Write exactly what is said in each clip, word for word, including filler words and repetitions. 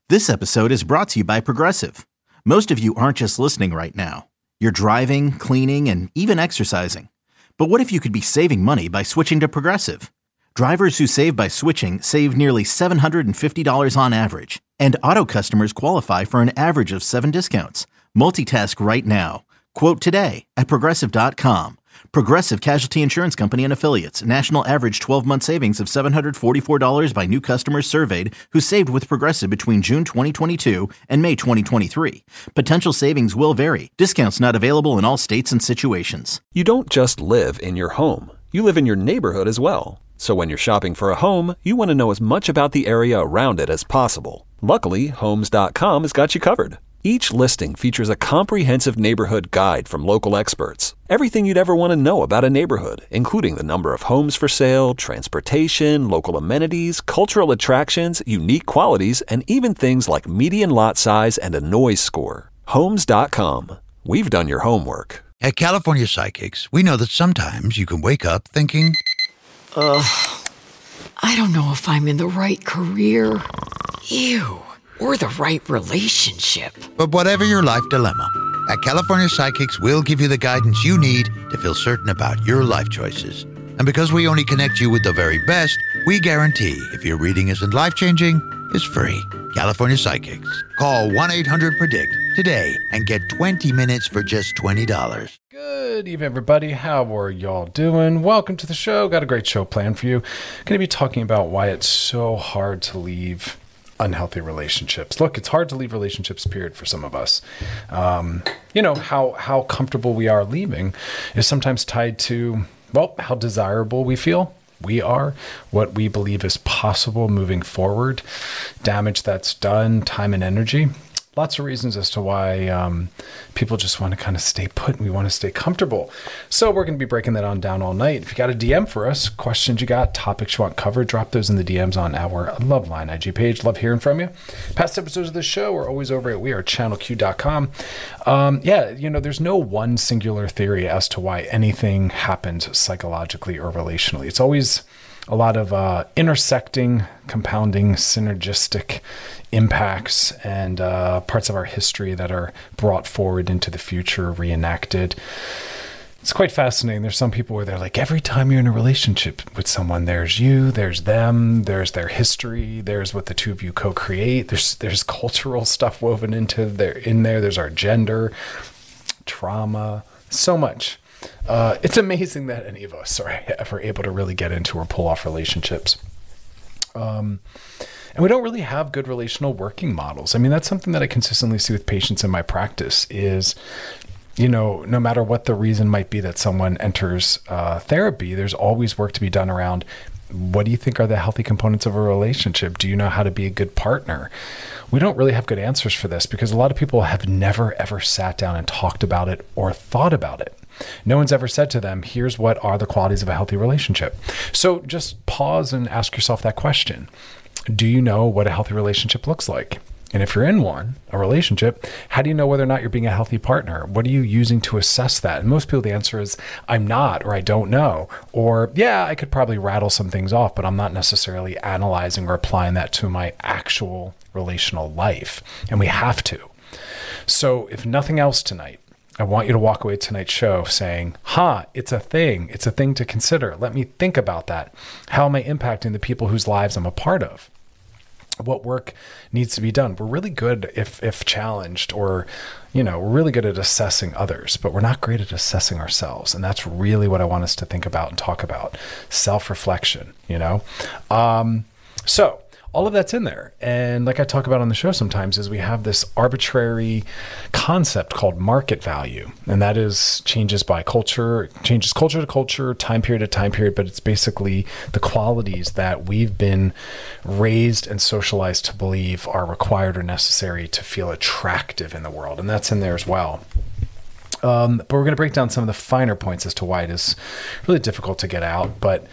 This episode is brought to you by Progressive. Most of you aren't just listening right now. You're driving, cleaning, and even exercising. But what if you could be saving money by switching to Progressive? Drivers who save by switching save nearly seven hundred fifty dollars on average. And auto customers qualify for an average of seven discounts. Multitask right now. Quote today at Progressive dot com. Progressive Casualty Insurance Company and Affiliates. National average twelve-month savings of seven hundred forty-four dollars by new customers surveyed who saved with Progressive between June twenty twenty-two and May twenty twenty-three. Potential savings will vary. Discounts not available in all states and situations. You don't just live in your home. You live in your neighborhood as well. So when you're shopping for a home, you want to know as much about the area around it as possible. Luckily, Homes dot com has got you covered. Each listing features a comprehensive neighborhood guide from local experts. Everything you'd ever want to know about a neighborhood, including the number of homes for sale, transportation, local amenities, cultural attractions, unique qualities, and even things like median lot size and a noise score. Homes dot com. We've done your homework. At California Psychics, we know that sometimes you can wake up thinking, ugh, I don't know if I'm in the right career. Ew. Or the right relationship. But whatever your life dilemma, at California Psychics, we'll give you the guidance you need to feel certain about your life choices. And because we only connect you with the very best, we guarantee if your reading isn't life-changing, it's free. California Psychics. Call one eight hundred predict today and get twenty minutes for just twenty dollars. Good evening, everybody. How are y'all doing? Welcome to the show. Got a great show planned for you. Going to be talking about why it's so hard to leave unhealthy relationships. Look, it's hard to leave relationships, period, for some of us. Um, you know, how, how comfortable we are leaving is sometimes tied to, well, how desirable we feel we are, what we believe is possible moving forward, damage that's done, time and energy. Lots of reasons as to why um, people just want to kind of stay put and we want to stay comfortable. So we're going to be breaking that on down all night. If you got a D M for us, questions you got, topics you want covered, drop those in the D Ms on our Loveline I G page. Love hearing from you. Past episodes of the show are always over at we are channel q dot com. Um, yeah, you know, there's no one singular theory as to why anything happens psychologically or relationally. It's always a lot of uh, intersecting, compounding, synergistic impacts and uh, parts of our history that are brought forward into the future, reenacted. It's quite fascinating. There's some people where they're like, every time you're in a relationship with someone, there's you, there's them, there's their history, there's what the two of you co-create. There's there's cultural stuff woven into there in there. There's our gender, trauma, so much. Uh, it's amazing that any of us are ever able to really get into or pull off relationships. Um, and we don't really have good relational working models. I mean, that's something that I consistently see with patients in my practice is, you know, no matter what the reason might be that someone enters uh, therapy, there's always work to be done around what do you think are the healthy components of a relationship? Do you know how to be a good partner? We don't really have good answers for this because a lot of people have never, ever sat down and talked about it or thought about it. No one's ever said to them, here's what are the qualities of a healthy relationship. So just pause and ask yourself that question. Do you know what a healthy relationship looks like? And if you're in one, a relationship, how do you know whether or not you're being a healthy partner? What are you using to assess that? And most people, the answer is, I'm not, or I don't know. Or, yeah, I could probably rattle some things off, but I'm not necessarily analyzing or applying that to my actual relational life. And we have to. So if nothing else tonight, I want you to walk away tonight's show saying, huh, it's a thing. It's a thing to consider. Let me think about that. How am I impacting the people whose lives I'm a part of? What work needs to be done? We're really good if if challenged or, you know, we're really good at assessing others, but we're not great at assessing ourselves. And that's really what I want us to think about and talk about. Self-reflection, you know? Um, so all of that's in there. And like I talk about on the show sometimes is we have this arbitrary concept called market value. And that is changes by culture, changes culture to culture, time period to time period. But it's basically the qualities that we've been raised and socialized to believe are required or necessary to feel attractive in the world. And that's in there as well. Um, but we're going to break down some of the finer points as to why it is really difficult to get out. But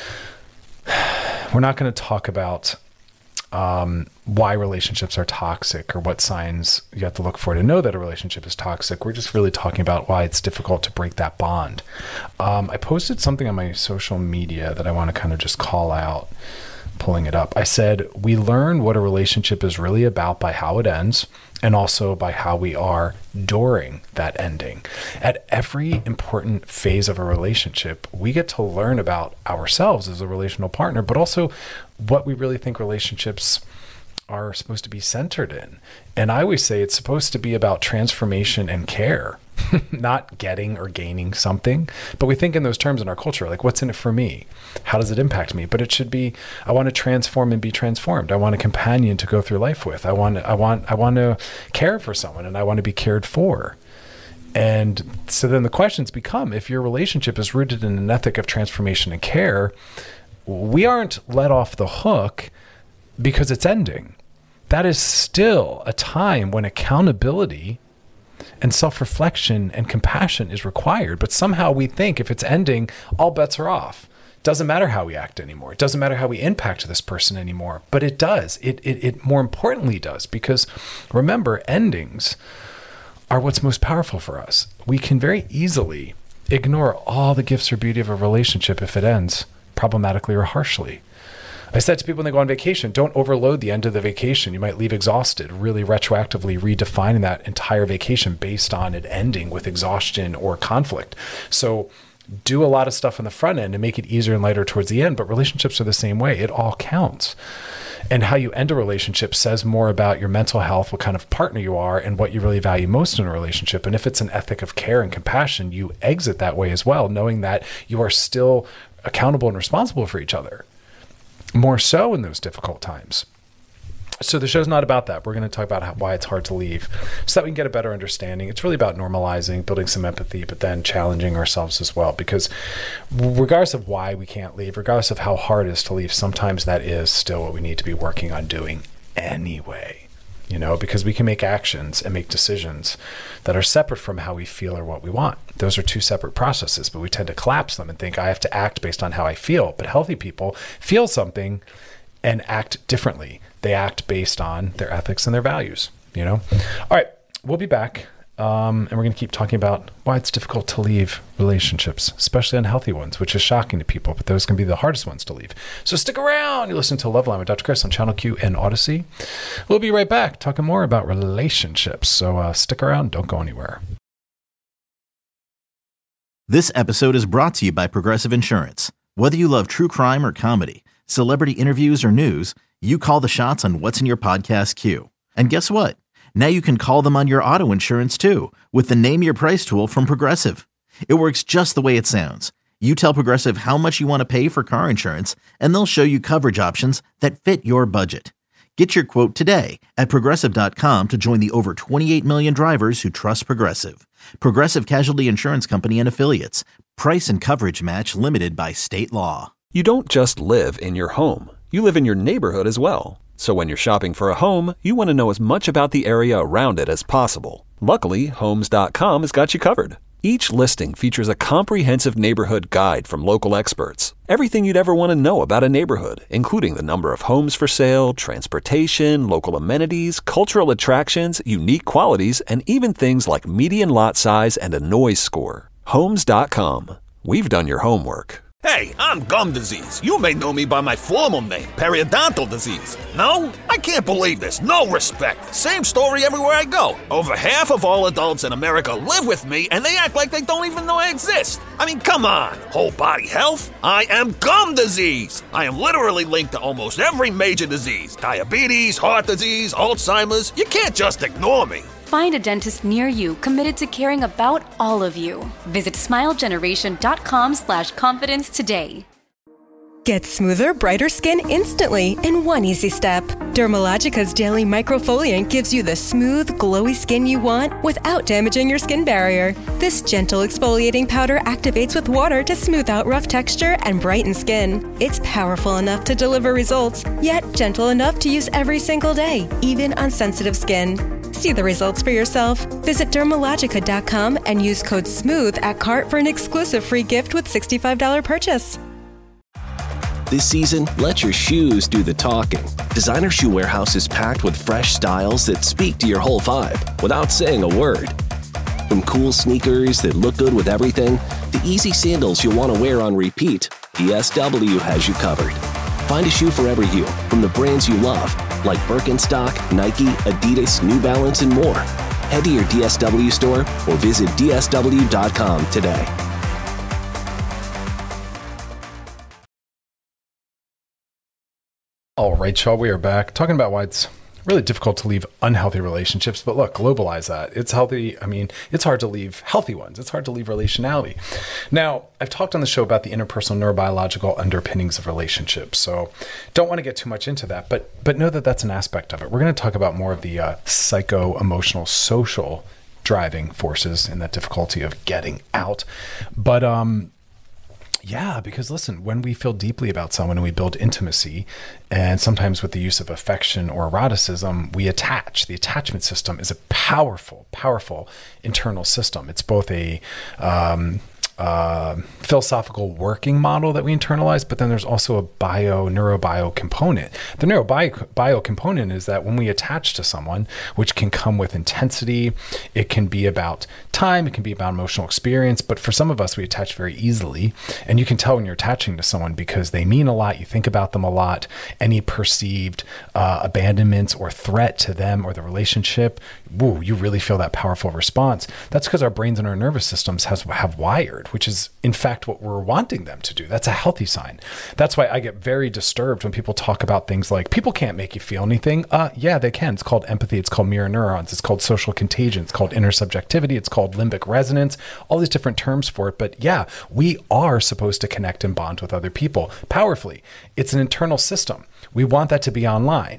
we're not going to talk about Um, why relationships are toxic or what signs you have to look for to know that a relationship is toxic. We're just really talking about why it's difficult to break that bond. Um, I posted something on my social media that I want to kind of just call out. pulling it up. I said, we learn what a relationship is really about by how it ends, and also by how we are during that ending. At every important phase of a relationship, we get to learn about ourselves as a relational partner, but also what we really think relationships are supposed to be centered in. And I always say it's supposed to be about transformation and care, not getting or gaining something. But we think in those terms in our culture, like, what's in it for me? How does it impact me? But it should be, I want to transform and be transformed. I want a companion to go through life with. I want, I want, I want to care for someone, and I want to be cared for. And so then the questions become, if your relationship is rooted in an ethic of transformation and care, we aren't let off the hook because it's ending. That is still a time when accountability and self-reflection and compassion is required. But somehow we think if it's ending, all bets are off. Doesn't matter how we act anymore. It doesn't matter how we impact this person anymore. But it does. It, it, it more importantly does, because remember, endings are what's most powerful for us. We can very easily ignore all the gifts or beauty of a relationship if it ends problematically or harshly. I said to people when they go on vacation, don't overload the end of the vacation. You might leave exhausted, really retroactively redefining that entire vacation based on it ending with exhaustion or conflict. So do a lot of stuff on the front end and make it easier and lighter towards the end. But relationships are the same way. It all counts. And how you end a relationship says more about your mental health, what kind of partner you are, and what you really value most in a relationship. And if it's an ethic of care and compassion, you exit that way as well, knowing that you are still accountable and responsible for each other. More so in those difficult times. So the show's not about that. We're going to talk about how, why it's hard to leave so that we can get a better understanding. It's really about normalizing, building some empathy, but then challenging ourselves as well. Because regardless of why we can't leave, regardless of how hard it is to leave, sometimes that is still what we need to be working on doing anyway. You know, because we can make actions and make decisions that are separate from how we feel or what we want. Those are two separate processes, but we tend to collapse them and think I have to act based on how I feel. But healthy people feel something and act differently. They act based on their ethics and their values, you know? All right, we'll be back. Um, and we're going to keep talking about why it's difficult to leave relationships, especially unhealthy ones, which is shocking to people, but those can be the hardest ones to leave. So stick around. You listen to Love Line with Doctor Chris on Channel Q and Odyssey. We'll be right back talking more about relationships. So uh, stick around. Don't go anywhere. This episode is brought to you by Progressive Insurance. Whether you love true crime or comedy, celebrity interviews or news, you call the shots on what's in your podcast queue. And guess what? Now you can call them on your auto insurance too with the Name Your Price tool from Progressive. It works just the way it sounds. You tell Progressive how much you want to pay for car insurance, and they'll show you coverage options that fit your budget. Get your quote today at Progressive dot com to join the over twenty-eight million drivers who trust Progressive. Progressive Casualty Insurance Company and Affiliates. Price and coverage match limited by state law. You don't just live in your home. You live in your neighborhood as well. So when you're shopping for a home, you want to know as much about the area around it as possible. Luckily, Homes dot com has got you covered. Each listing features a comprehensive neighborhood guide from local experts. Everything you'd ever want to know about a neighborhood, including the number of homes for sale, transportation, local amenities, cultural attractions, unique qualities, and even things like median lot size and a noise score. Homes dot com. We've done your homework. Hey, I'm gum disease. You may know me by my formal name, periodontal disease. No? I can't believe this. No respect. Same story everywhere I go. Over half of all adults in America live with me, and they act like they don't even know I exist. I mean, come on. Whole body health? I am gum disease. I am literally linked to almost every major disease. Diabetes, heart disease, Alzheimer's. You can't just ignore me. Find a dentist near you committed to caring about all of you. Visit smile generation dot com slash confidence today. Get smoother, brighter skin instantly in one easy step. Dermalogica's Daily Microfoliant gives you the smooth, glowy skin you want without damaging your skin barrier. This gentle exfoliating powder activates with water to smooth out rough texture and brighten skin. It's powerful enough to deliver results, yet gentle enough to use every single day, even on sensitive skin. See the results for yourself. Visit Dermalogica dot com and use code SMOOTH at cart for an exclusive free gift with sixty-five dollars purchase. This season, let your shoes do the talking. Designer Shoe Warehouse is packed with fresh styles that speak to your whole vibe without saying a word. From cool sneakers that look good with everything, to easy sandals you'll want to wear on repeat, D S W has you covered. Find a shoe for every you from the brands you love, like Birkenstock, Nike, Adidas, New Balance, and more. Head to your D S W store or visit D S W dot com today. All right, y'all, we are back talking about why it's really difficult to leave unhealthy relationships. But look, globalize that. It's healthy. I mean, it's hard to leave healthy ones. It's hard to leave relationality. Now, I've talked on the show about the interpersonal neurobiological underpinnings of relationships. So don't want to get too much into that, but but know that that's an aspect of it. We're going to talk about more of the uh, psycho-emotional, social driving forces and that difficulty of getting out. But, um, Yeah, because listen, when we feel deeply about someone and we build intimacy, and sometimes with the use of affection or eroticism, we attach. The attachment system is a powerful, powerful internal system. It's both a um, uh, philosophical working model that we internalize, but then there's also a bio, neurobio component. The neurobio bio component is that when we attach to someone, which can come with intensity, it can be about time, it can be about emotional experience, but for some of us, we attach very easily. And you can tell when you're attaching to someone because they mean a lot, you think about them a lot, any perceived uh, abandonment or threat to them or the relationship, woo, you really feel that powerful response. That's because our brains and our nervous systems has, have wired, which is in fact what we're wanting them to do. That's a healthy sign. That's why I get very disturbed when people talk about things like, people can't make you feel anything. Uh, yeah, they can. It's called empathy. It's called mirror neurons. It's called social contagion. It's called intersubjectivity. It's called limbic resonance, all these different terms for it. But yeah, we are supposed to connect and bond with other people powerfully. It's an internal system. We want that to be online.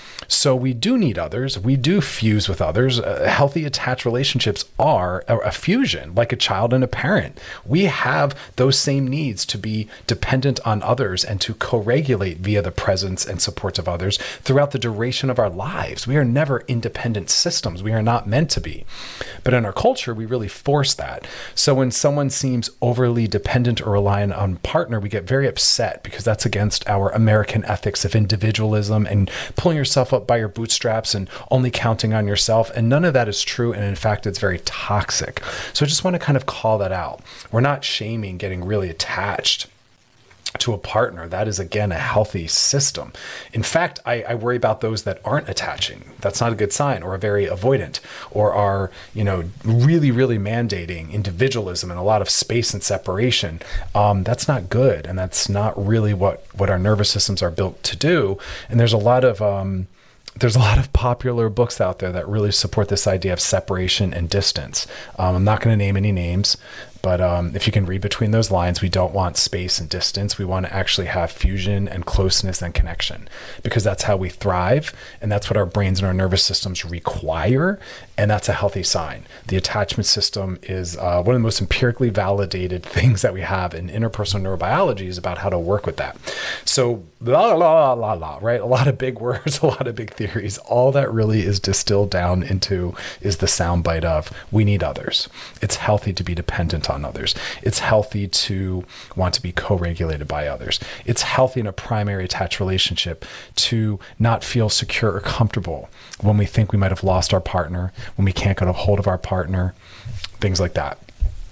So we do need others. We do fuse with others. Uh, healthy attached relationships are a, a fusion, like a child and a parent. We have those same needs to be dependent on others and to co-regulate via the presence and support of others throughout the duration of our lives. We are never independent systems. We are not meant to be. But in our culture, we really force that. So when someone seems overly dependent or reliant on a partner, we get very upset because that's against our American ethics of individualism and pulling yourself up by your bootstraps and only counting on yourself. And none of that is true. And in fact, it's very toxic. So I just want to kind of call that out. We're not shaming getting really attached to a partner. That is, again, a healthy system. In fact, I, I worry about those that aren't attaching. That's not a good sign, or are very avoidant, or are, you know, really, really mandating individualism and a lot of space and separation. Um, that's not good. And that's not really what, what our nervous systems are built to do. And there's a lot of, um, There's a lot of popular books out there that really support this idea of separation and distance. Um, I'm not going to name any names, but um, if you can read between those lines, we don't want space and distance. We want to actually have fusion and closeness and connection, because that's how we thrive. And that's what our brains and our nervous systems require. And that's a healthy sign. The attachment system is uh, one of the most empirically validated things that we have in interpersonal neurobiology is about how to work with that. So la, la, la, la, right? A lot of big words, a lot of big theories. All that really is distilled down into is the soundbite of we need others. It's healthy to be dependent on others. It's healthy to want to be co-regulated by others. It's healthy in a primary attached relationship to not feel secure or comfortable when we think we might have lost our partner, when we can't get a hold of our partner, things like that.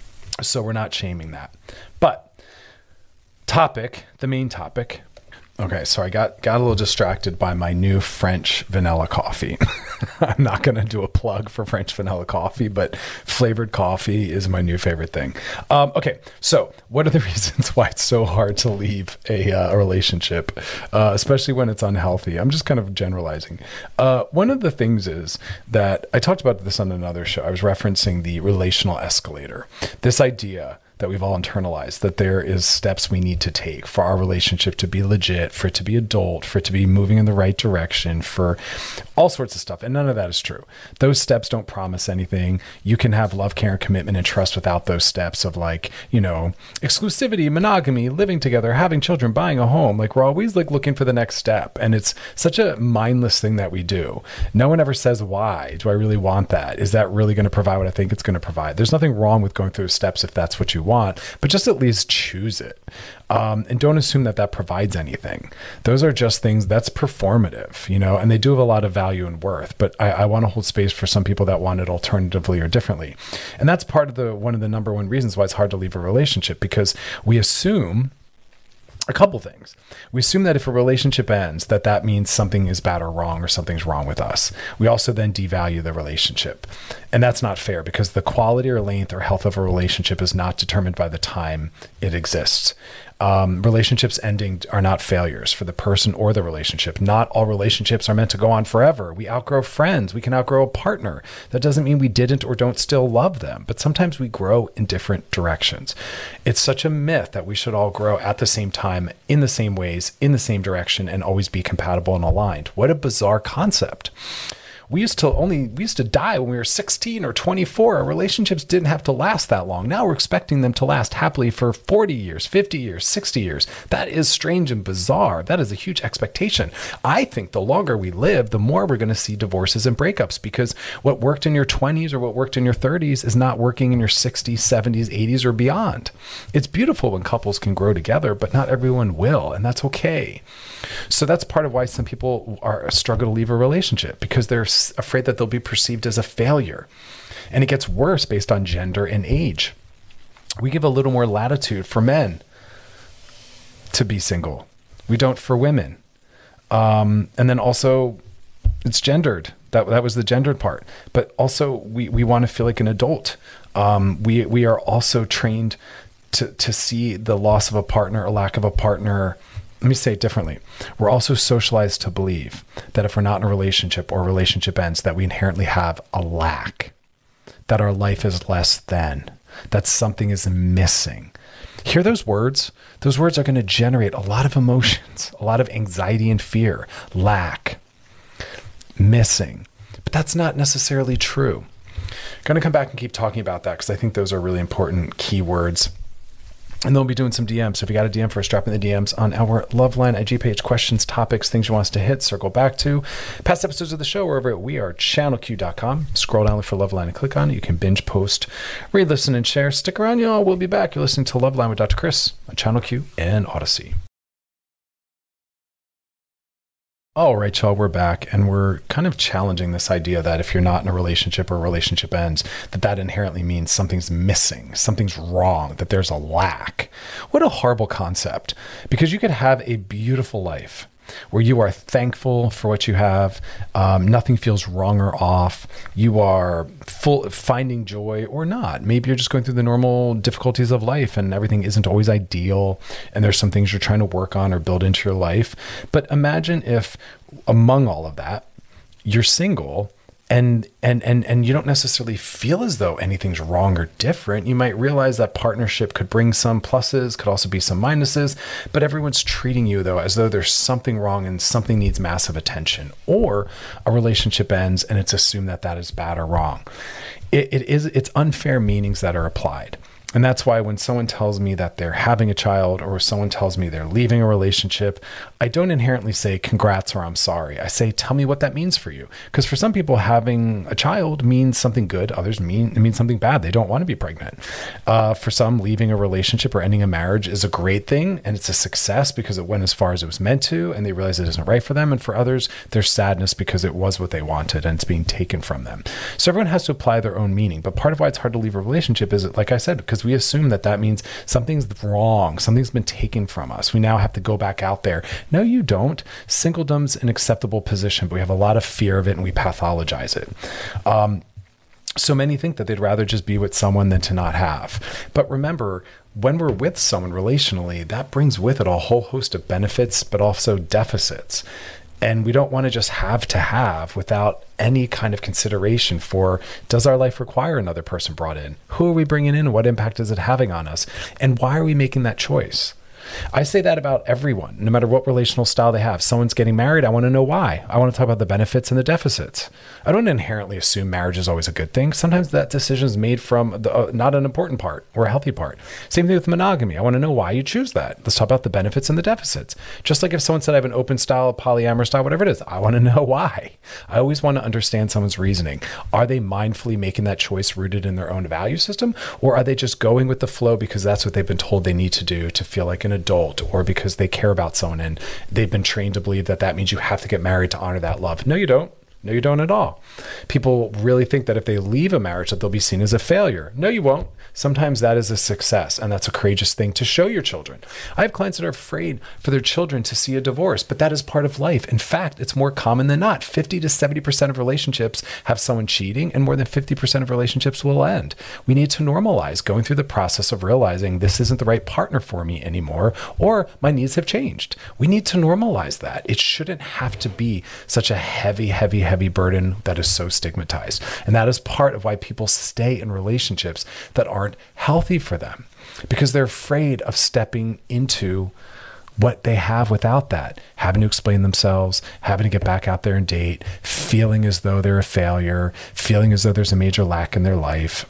So we're not shaming that. But topic, the main topic. Okay, so I got, got a little distracted by my new French vanilla coffee. I'm not going to do a plug for French vanilla coffee, but flavored coffee is my new favorite thing. Um, okay, so what are the reasons why it's so hard to leave a, uh, a relationship, uh, especially when it's unhealthy? I'm just kind of generalizing. Uh, one of the things is that I talked about this on another show. I was referencing the relational escalator. This idea that we've all internalized, that there is steps we need to take for our relationship to be legit, for it to be adult, for it to be moving in the right direction, for all sorts of stuff. And none of that is true. Those steps don't promise anything. You can have love, care, and commitment and trust without those steps of, like, you know, exclusivity, monogamy, living together, having children, buying a home. Like, we're always like looking for the next step. And it's such a mindless thing that we do. No one ever says, why do I really want that? Is that really going to provide what I think it's going to provide? There's nothing wrong with going through steps if that's what you want, but just at least choose it. Um, and don't assume that that provides anything. Those are just things that's performative, you know, and they do have a lot of value and worth, but I, I want to hold space for some people that want it alternatively or differently. And that's part of the, one of the number one reasons why it's hard to leave a relationship, because we assume a couple things. We assume that if a relationship ends, that that means something is bad or wrong, or something's wrong with us. We also then devalue the relationship. And that's not fair, because the quality or length or health of a relationship is not determined by the time it exists. Um, relationships ending are not failures for the person or the relationship. Not all relationships are meant to go on forever. We outgrow friends. We can outgrow a partner. That doesn't mean we didn't or don't still love them, but sometimes we grow in different directions. It's such a myth that we should all grow at the same time, in the same ways, in the same direction, and always be compatible and aligned. What a bizarre concept. We used to only, we used to die when we were sixteen or twenty-four. Our relationships didn't have to last that long. Now we're expecting them to last happily for forty years, fifty years, sixty years. That is strange and bizarre. That is a huge expectation. I think the longer we live, the more we're going to see divorces and breakups, because what worked in your twenties or what worked in your thirties is not working in your sixties, seventies, eighties, or beyond. It's beautiful when couples can grow together, but not everyone will, and that's okay. So that's part of why some people are struggle to leave a relationship, because they're afraid that they'll be perceived as a failure. And it gets worse based on gender and age. We give a little more latitude for men to be single. We don't for women. Um, and then also it's gendered. That that was the gendered part. But also we, we want to feel like an adult. Um, we we are also trained to to see the loss of a partner, or lack of a partner. Let me say it differently. We're also socialized to believe that if we're not in a relationship, or a relationship ends, that we inherently have a lack, that our life is less than, that something is missing. Hear those words? Those words are going to generate a lot of emotions, a lot of anxiety and fear. Lack, missing. But that's not necessarily true. I'm going to come back and keep talking about that, because I think those are really important key words. And then we'll be doing some D Ms. So if you got a D M for us, drop in the D Ms on our Loveline I G page. Questions, topics, things you want us to hit, circle back to. Past episodes of the show are over at we are channel q dot com. Scroll down for Loveline and click on it. You can binge, post, read, listen, and share. Stick around, y'all. We'll be back. You're listening to Loveline with Doctor Chris on Channel Q and Odyssey. All right, y'all, we're back, and we're kind of challenging this idea that if you're not in a relationship, or a relationship ends, that that inherently means something's missing, something's wrong, that there's a lack. What a horrible concept, because you could have a beautiful life where you are thankful for what you have. Um, nothing feels wrong or off. You are full, finding joy or not. Maybe you're just going through the normal difficulties of life, and everything isn't always ideal, and there's some things you're trying to work on or build into your life. But imagine if among all of that, you're single, and and and and you don't necessarily feel as though anything's wrong or different. You might realize that partnership could bring some pluses, could also be some minuses, but everyone's treating you though as though there's something wrong and something needs massive attention. Or a relationship ends and it's assumed that that is bad or wrong. It, it is it's unfair meanings that are applied. And that's why when someone tells me that they're having a child, or someone tells me they're leaving a relationship, I don't inherently say congrats or I'm sorry. I say, tell me what that means for you. Because for some people, having a child means something good. Others mean it means something bad. They don't want to be pregnant. Uh, for some, leaving a relationship or ending a marriage is a great thing, and it's a success because it went as far as it was meant to, and they realize it isn't right for them. And for others, there's sadness because it was what they wanted and it's being taken from them. So everyone has to apply their own meaning. But part of why it's hard to leave a relationship is, like I said, because we assume that that means something's wrong, something's been taken from us. We now have to go back out there. No, you don't. Singledom's an acceptable position, but we have a lot of fear of it and we pathologize it. Um, so many think that they'd rather just be with someone than to not have. But remember, when we're with someone relationally, that brings with it a whole host of benefits, but also deficits. And we don't want to just have to have without any kind of consideration for, does our life require another person brought in? Who are we bringing in? What impact is it having on us? And why are we making that choice? I say that about everyone, no matter what relational style they have. Someone's getting married. I want to know why. I want to talk about the benefits and the deficits. I don't inherently assume marriage is always a good thing. Sometimes that decision is made from the, uh, not an important part or a healthy part. Same thing with monogamy. I want to know why you choose that. Let's talk about the benefits and the deficits. Just like if someone said I have an open style, polyamorous style, whatever it is, I want to know why. I always want to understand someone's reasoning. Are they mindfully making that choice rooted in their own value system? Or are they just going with the flow because that's what they've been told they need to do to feel like an adult, or because they care about someone and they've been trained to believe that that means you have to get married to honor that love? No, you don't. No, you don't at all. People really think that if they leave a marriage that they'll be seen as a failure. No, you won't. Sometimes that is a success, and that's a courageous thing to show your children. I have clients that are afraid for their children to see a divorce, but that is part of life. In fact, it's more common than not. fifty to seventy percent of relationships have someone cheating, and more than fifty percent of relationships will end. We need to normalize going through the process of realizing this isn't the right partner for me anymore, or my needs have changed. We need to normalize that. It shouldn't have to be such a heavy, heavy, heavy burden that is so stigmatized. And that is part of why people stay in relationships that aren't healthy for them, because they're afraid of stepping into what they have without that, having to explain themselves, having to get back out there and date, feeling as though they're a failure, feeling as though there's a major lack in their life.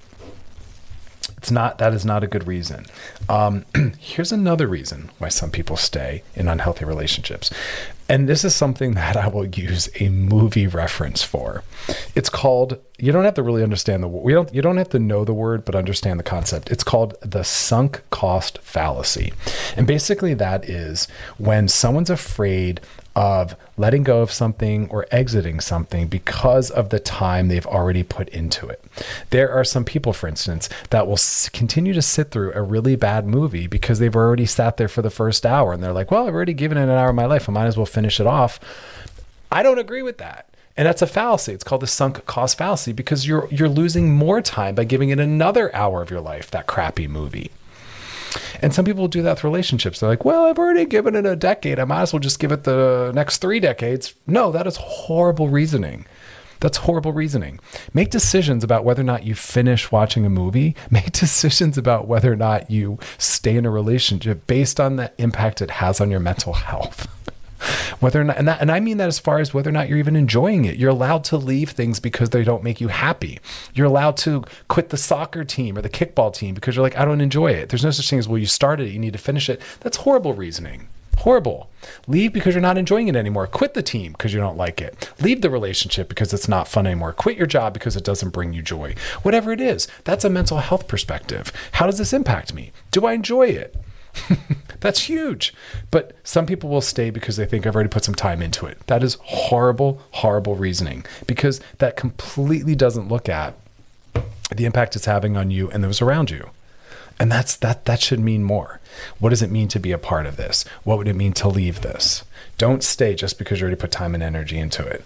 It's not, that is not a good reason. Um, here's another reason why some people stay in unhealthy relationships. And this is something that I will use a movie reference for. It's called, you don't have to really understand the we don't you don't have to know the word, but understand the concept. It's called the sunk cost fallacy. And basically that is when someone's afraid of letting go of something or exiting something because of the time they've already put into it. There are some people, for instance, that will s- continue to sit through a really bad movie because they've already sat there for the first hour and they're like, well, I've already given it an hour of my life. I might as well finish it off. I don't agree with that. And that's a fallacy. It's called the sunk cost fallacy because you're you're losing more time by giving it another hour of your life, that crappy movie. And some people do that with relationships. They're like, well, I've already given it a decade. I might as well just give it the next three decades. No, that is horrible reasoning. That's horrible reasoning. Make decisions about whether or not you finish watching a movie. Make decisions about whether or not you stay in a relationship based on the impact it has on your mental health. Whether or not, and, that, and I mean that as far as whether or not you're even enjoying it. You're allowed to leave things because they don't make you happy. You're allowed to quit the soccer team or the kickball team because you're like, I don't enjoy it. There's no such thing as, well, you started it, you need to finish it. That's horrible reasoning. Horrible. Leave because you're not enjoying it anymore. Quit the team because you don't like it. Leave the relationship because it's not fun anymore. Quit your job because it doesn't bring you joy. Whatever it is, that's a mental health perspective. How does this impact me? Do I enjoy it? That's huge. But some people will stay because they think I've already put some time into it. That is horrible, horrible reasoning because that completely doesn't look at the impact it's having on you and those around you. And that's that that should mean more. What does it mean to be a part of this? What would it mean to leave this? Don't stay just because you already put time and energy into it.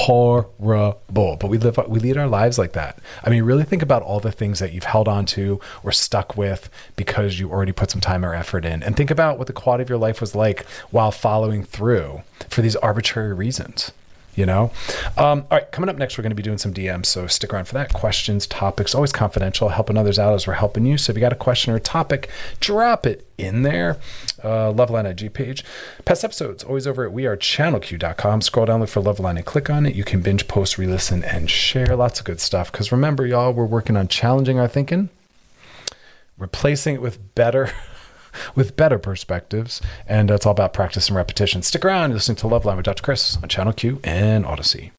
Horrible. But we live we lead our lives like that. I mean, really think about all the things that you've held on to or stuck with because you already put some time or effort in. And think about what the quality of your life was like while following through for these arbitrary reasons. You know? Um, all right, coming up next, we're going to be doing some D Ms, so stick around for that. Questions, topics, always confidential, helping others out as we're helping you. So if you got a question or a topic, drop it in there. Uh, Loveline I G page. Past episodes, always over at we are channel q dot com. Scroll down, look for Loveline and click on it. You can binge, post, re-listen, and share. Lots of good stuff. Because remember, y'all, we're working on challenging our thinking, replacing it with better... with better perspectives, and uh, it's all about practice and repetition. Stick around. You're listening to Loveline with Doctor Chris on Channel Q and Odyssey.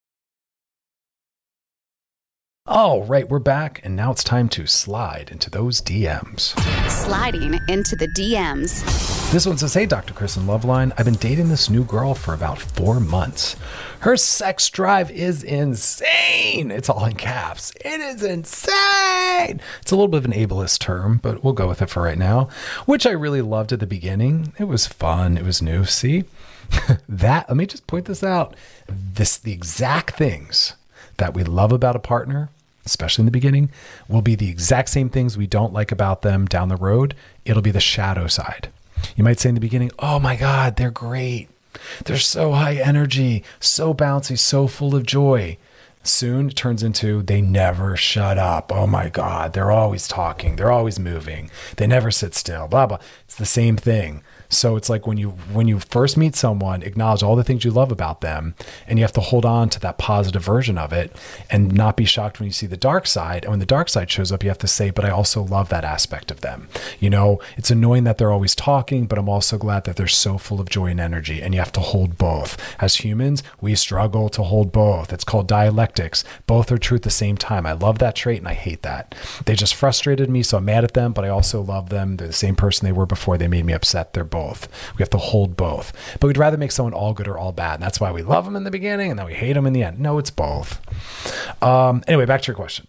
All right, we're back, and now it's time to slide into those D Ms. Sliding into the D Ms. This one says, hey, Doctor Chris and Loveline, I've been dating this new girl for about four months. Her sex drive is insane. It's all in caps. It is insane. It's a little bit of an ableist term, but we'll go with it for right now, which I really loved at the beginning. It was fun. It was new. See? that, let me just point this out. This, the exact things that we love about a partner, especially in the beginning, will be the exact same things we don't like about them down the road. It'll be the shadow side. You might say in the beginning, oh my God, they're great. They're so high energy, so bouncy, so full of joy. Soon it turns into they never shut up. Oh my God, they're always talking. They're always moving. They never sit still, blah, blah. It's the same thing. So it's like when you when you first meet someone, acknowledge all the things you love about them, and you have to hold on to that positive version of it and not be shocked when you see the dark side. And when the dark side shows up, you have to say, but I also love that aspect of them. You know, it's annoying that they're always talking, but I'm also glad that they're so full of joy and energy, and you have to hold both. As humans, we struggle to hold both. It's called dialectics. Both are true at the same time. I love that trait and I hate that. They just frustrated me, so I'm mad at them, but I also love them. They're the same person they were before. They made me upset. They're both. We have to hold both. But we'd rather make someone all good or all bad. And that's why we love them in the beginning and then we hate them in the end. No, it's both. Um, anyway, back to your question.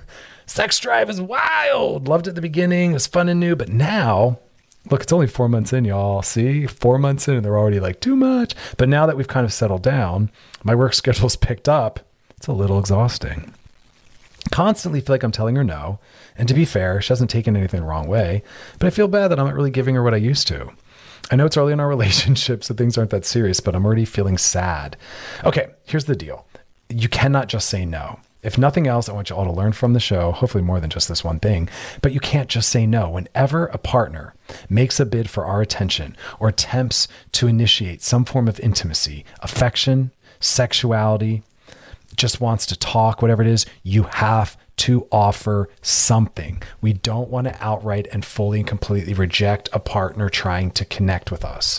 Sex drive is wild. Loved it at the beginning. It was fun and new. But now, look, it's only four months in, y'all. See, four months in and they're already like, too much. But now that we've kind of settled down, my work schedule's picked up. It's a little exhausting. Constantly feel like I'm telling her no. And to be fair, she hasn't taken anything the wrong way. But I feel bad that I'm not really giving her what I used to. I know it's early in our relationship, so things aren't that serious, but I'm already feeling sad. Okay, here's the deal. You cannot just say no. If nothing else, I want you all to learn from the show, hopefully more than just this one thing, but you can't just say no. Whenever a partner makes a bid for our attention or attempts to initiate some form of intimacy, affection, sexuality, just wants to talk, whatever it is, you have to offer something. We don't want to outright and fully and completely reject a partner trying to connect with us.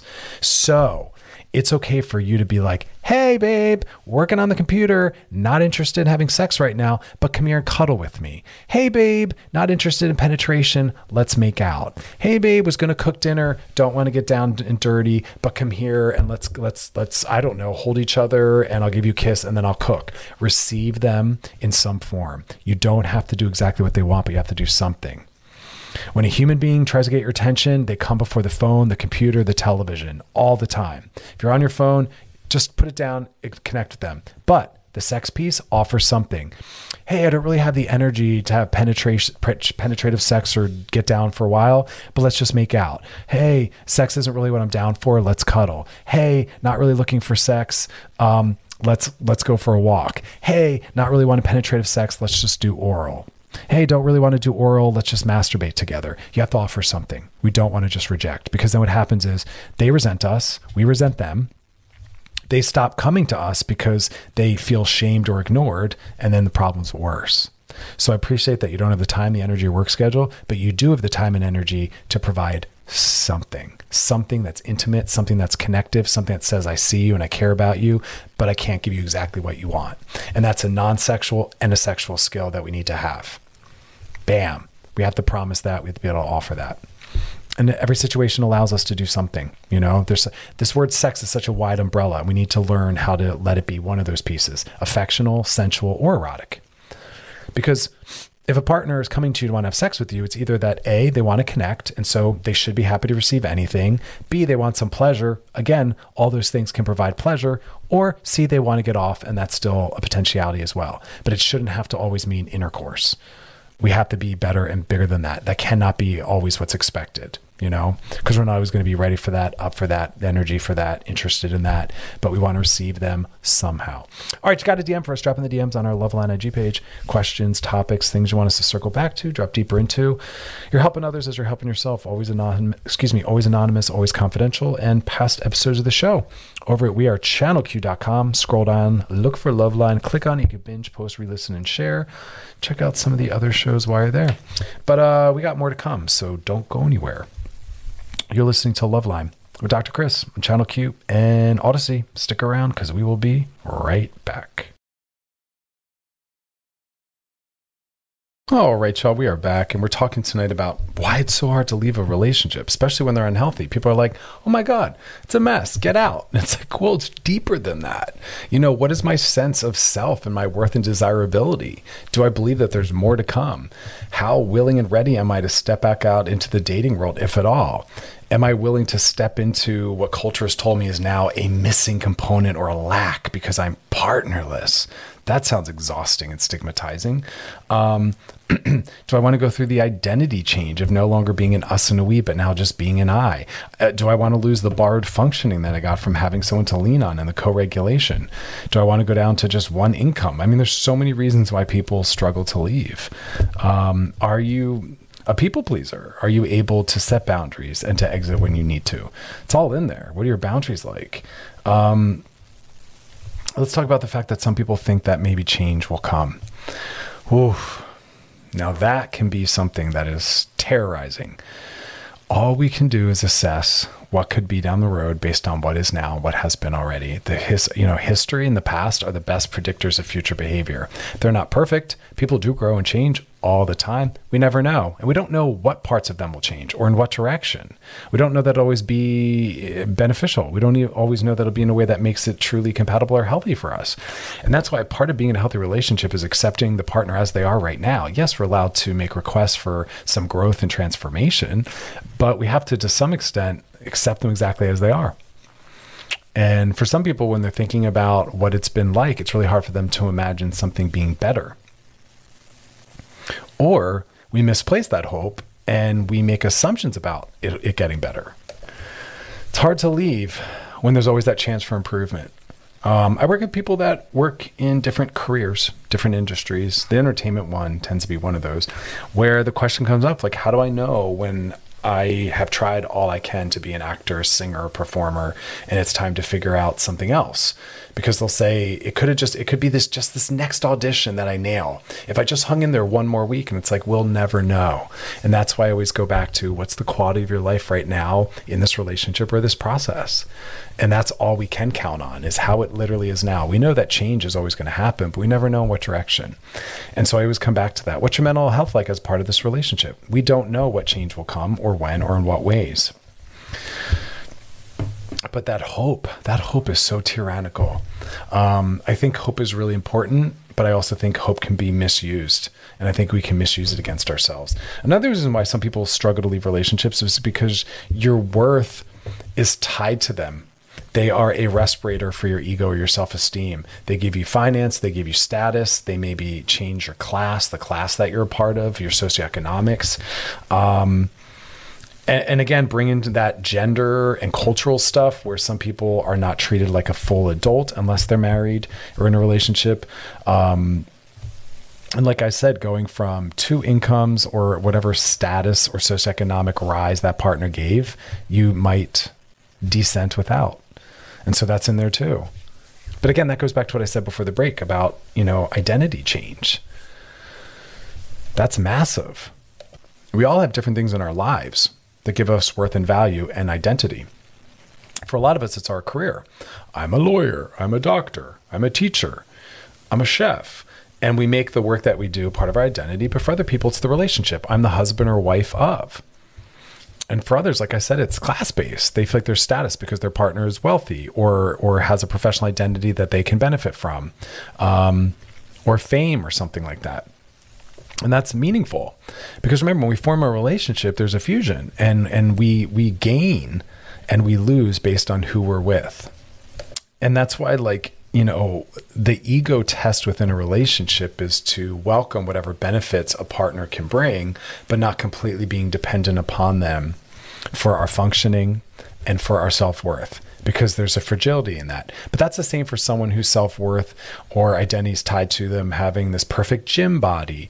So it's okay for you to be like, hey, babe, working on the computer, not interested in having sex right now, but come here and cuddle with me. Hey, babe, not interested in penetration. Let's make out. Hey, babe, was going to cook dinner. Don't want to get down and dirty, but come here and let's, let's, let's, I don't know, hold each other and I'll give you a kiss and then I'll cook. Receive them in some form. You don't have to do exactly what they want, but you have to do something. When a human being tries to get your attention, they come before the phone, the computer, the television, all the time. If you're on your phone, just put it down, connect with them. But the sex piece offers something. Hey, I don't really have the energy to have penetration, penetrative sex or get down for a while, but let's just make out. Hey, sex isn't really what I'm down for. Let's cuddle. Hey, not really looking for sex. Um, let's let's go for a walk. Hey, not really wanting penetrative sex. Let's just do oral. Hey, don't really want to do oral. Let's just masturbate together. You have to offer something. We don't want to just reject, because then what happens is they resent us. We resent them. They stop coming to us because they feel shamed or ignored, and then the problem's worse. So I appreciate that you don't have the time, the energy, or work schedule, but you do have the time and energy to provide something, something that's intimate, something that's connective, something that says, I see you and I care about you, but I can't give you exactly what you want. And that's a non-sexual and a sexual skill that we need to have. Bam. We have to promise that. We have to be able to offer that. And every situation allows us to do something. You know, there's this word sex is such a wide umbrella. We need to learn how to let it be one of those pieces, affectional, sensual, or erotic. Because if a partner is coming to you to want to have sex with you, it's either that A, they want to connect, and so they should be happy to receive anything. B, they want some pleasure. Again, all those things can provide pleasure. Or C, they want to get off, and that's still a potentiality as well. But it shouldn't have to always mean intercourse. We have to be better and bigger than that. That cannot be always what's expected, you know, because we're not always going to be ready for that, up for that, energy for that, interested in that, but we want to receive them somehow. All right, you got a D M for us. Drop in the D Ms on our Loveline I G page. Questions, topics, things you want us to circle back to, drop deeper into. You're helping others as you're helping yourself. Always anonymous, excuse me, always anonymous, always confidential, and past episodes of the show over at we are channel q dot com. Scroll down, look for Loveline, click on it. You can binge, post, re-listen, and share. Check out some of the other shows while you're there. But uh, we got more to come, so don't go anywhere. You're listening to Loveline with Doctor Chris on Channel Q and Odyssey. Stick around because we will be right back. All right, y'all, we are back, and we're talking tonight about why it's so hard to leave a relationship, especially when they're unhealthy. People are like, oh my God, it's a mess, get out. And it's like, well, it's deeper than that. You know, what is my sense of self and my worth and desirability? Do I believe that there's more to come? How willing and ready am I to step back out into the dating world, if at all? Am I willing to step into what culture has told me is now a missing component or a lack because I'm partnerless? That sounds exhausting and stigmatizing. Um, do I want to go through the identity change of no longer being an us and a we, but now just being an I? Uh, do I want to lose the borrowed functioning that I got from having someone to lean on and the co-regulation? Do I want to go down to just one income? I mean, there's so many reasons why people struggle to leave. Um, are you a people pleaser? Are you able to set boundaries and to exit when you need to? It's all in there. What are your boundaries like? Um, let's talk about the fact that some people think that maybe change will come. Oof. Now that can be something that is terrorizing. All we can do is assess what could be down the road based on what is now, what has been already. The his, you know, history and the past are the best predictors of future behavior. They're not perfect. People do grow and change all the time. We never know. And we don't know what parts of them will change or in what direction. We don't know that it'll always be beneficial. We don't even always know that it'll be in a way that makes it truly compatible or healthy for us. And that's why part of being in a healthy relationship is accepting the partner as they are right now. Yes, we're allowed to make requests for some growth and transformation, but we have to, to some extent, accept them exactly as they are. And for some people, when they're thinking about what it's been like, it's really hard for them to imagine something being better. Or we misplace that hope and we make assumptions about it, it getting better. It's hard to leave when there's always that chance for improvement. Um, I work with people that work in different careers, different industries. The entertainment one tends to be one of those, where the question comes up, like, how do I know when I have tried all I can to be an actor, singer, performer, and it's time to figure out something else? Because they'll say it could have just, it could be this, just this next audition that I nail. If I just hung in there one more week, and it's like, we'll never know. And that's why I always go back to what's the quality of your life right now in this relationship or this process. And that's all we can count on, is how it literally is now. We know that change is always going to happen, but we never know in what direction. And so I always come back to that. What's your mental health like as part of this relationship? We don't know what change will come or when or in what ways. But that hope, that hope is so tyrannical. Um, I think hope is really important, but I also think hope can be misused. And I think we can misuse it against ourselves. Another reason why some people struggle to leave relationships is because your worth is tied to them. They are a respirator for your ego or your self-esteem. They give you finance, they give you status, they maybe change your class, the class that you're a part of, your socioeconomics. Um, and, and again, bring into that gender and cultural stuff where some people are not treated like a full adult unless they're married or in a relationship. Um, And like I said, going from two incomes or whatever status or socioeconomic rise that partner gave, you might descent without. And so that's in there too. But again, that goes back to what I said before the break about, you know, identity change. That's massive. We all have different things in our lives that give us worth and value and identity. For a lot of us, it's our career. I'm a lawyer. I'm a doctor. I'm a teacher. I'm a chef. And we make the work that we do part of our identity. But for other people, it's the relationship. I'm the husband or wife of. And for others, like I said, it's class-based. They feel like their status because their partner is wealthy or or has a professional identity that they can benefit from, um, or fame or something like that. And that's meaningful. Because remember, when we form a relationship, there's a fusion. And, and we we gain and we lose based on who we're with. And that's why, like, you know, the ego test within a relationship is to welcome whatever benefits a partner can bring, but not completely being dependent upon them for our functioning and for our self-worth, because there's a fragility in that. But that's the same for someone whose self-worth or identity is tied to them having this perfect gym body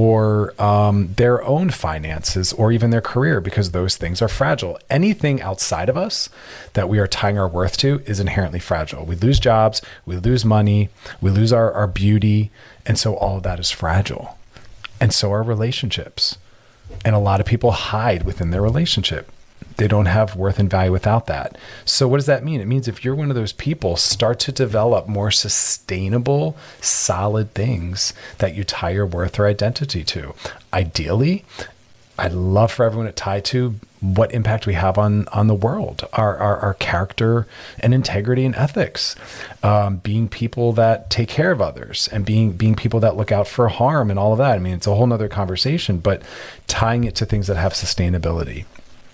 or um, their own finances or even their career, because those things are fragile. Anything outside of us that we are tying our worth to is inherently fragile. We lose jobs, we lose money, we lose our, our beauty, and so all of that is fragile. And so are relationships. And a lot of people hide within their relationship. They don't have worth and value without that. So what does that mean? It means if you're one of those people, start to develop more sustainable, solid things that you tie your worth or identity to. Ideally, I'd love for everyone to tie to what impact we have on, on the world, our, our, our character and integrity and ethics, um, being people that take care of others and being, being people that look out for harm and all of that. I mean, it's a whole nother conversation, but tying it to things that have sustainability.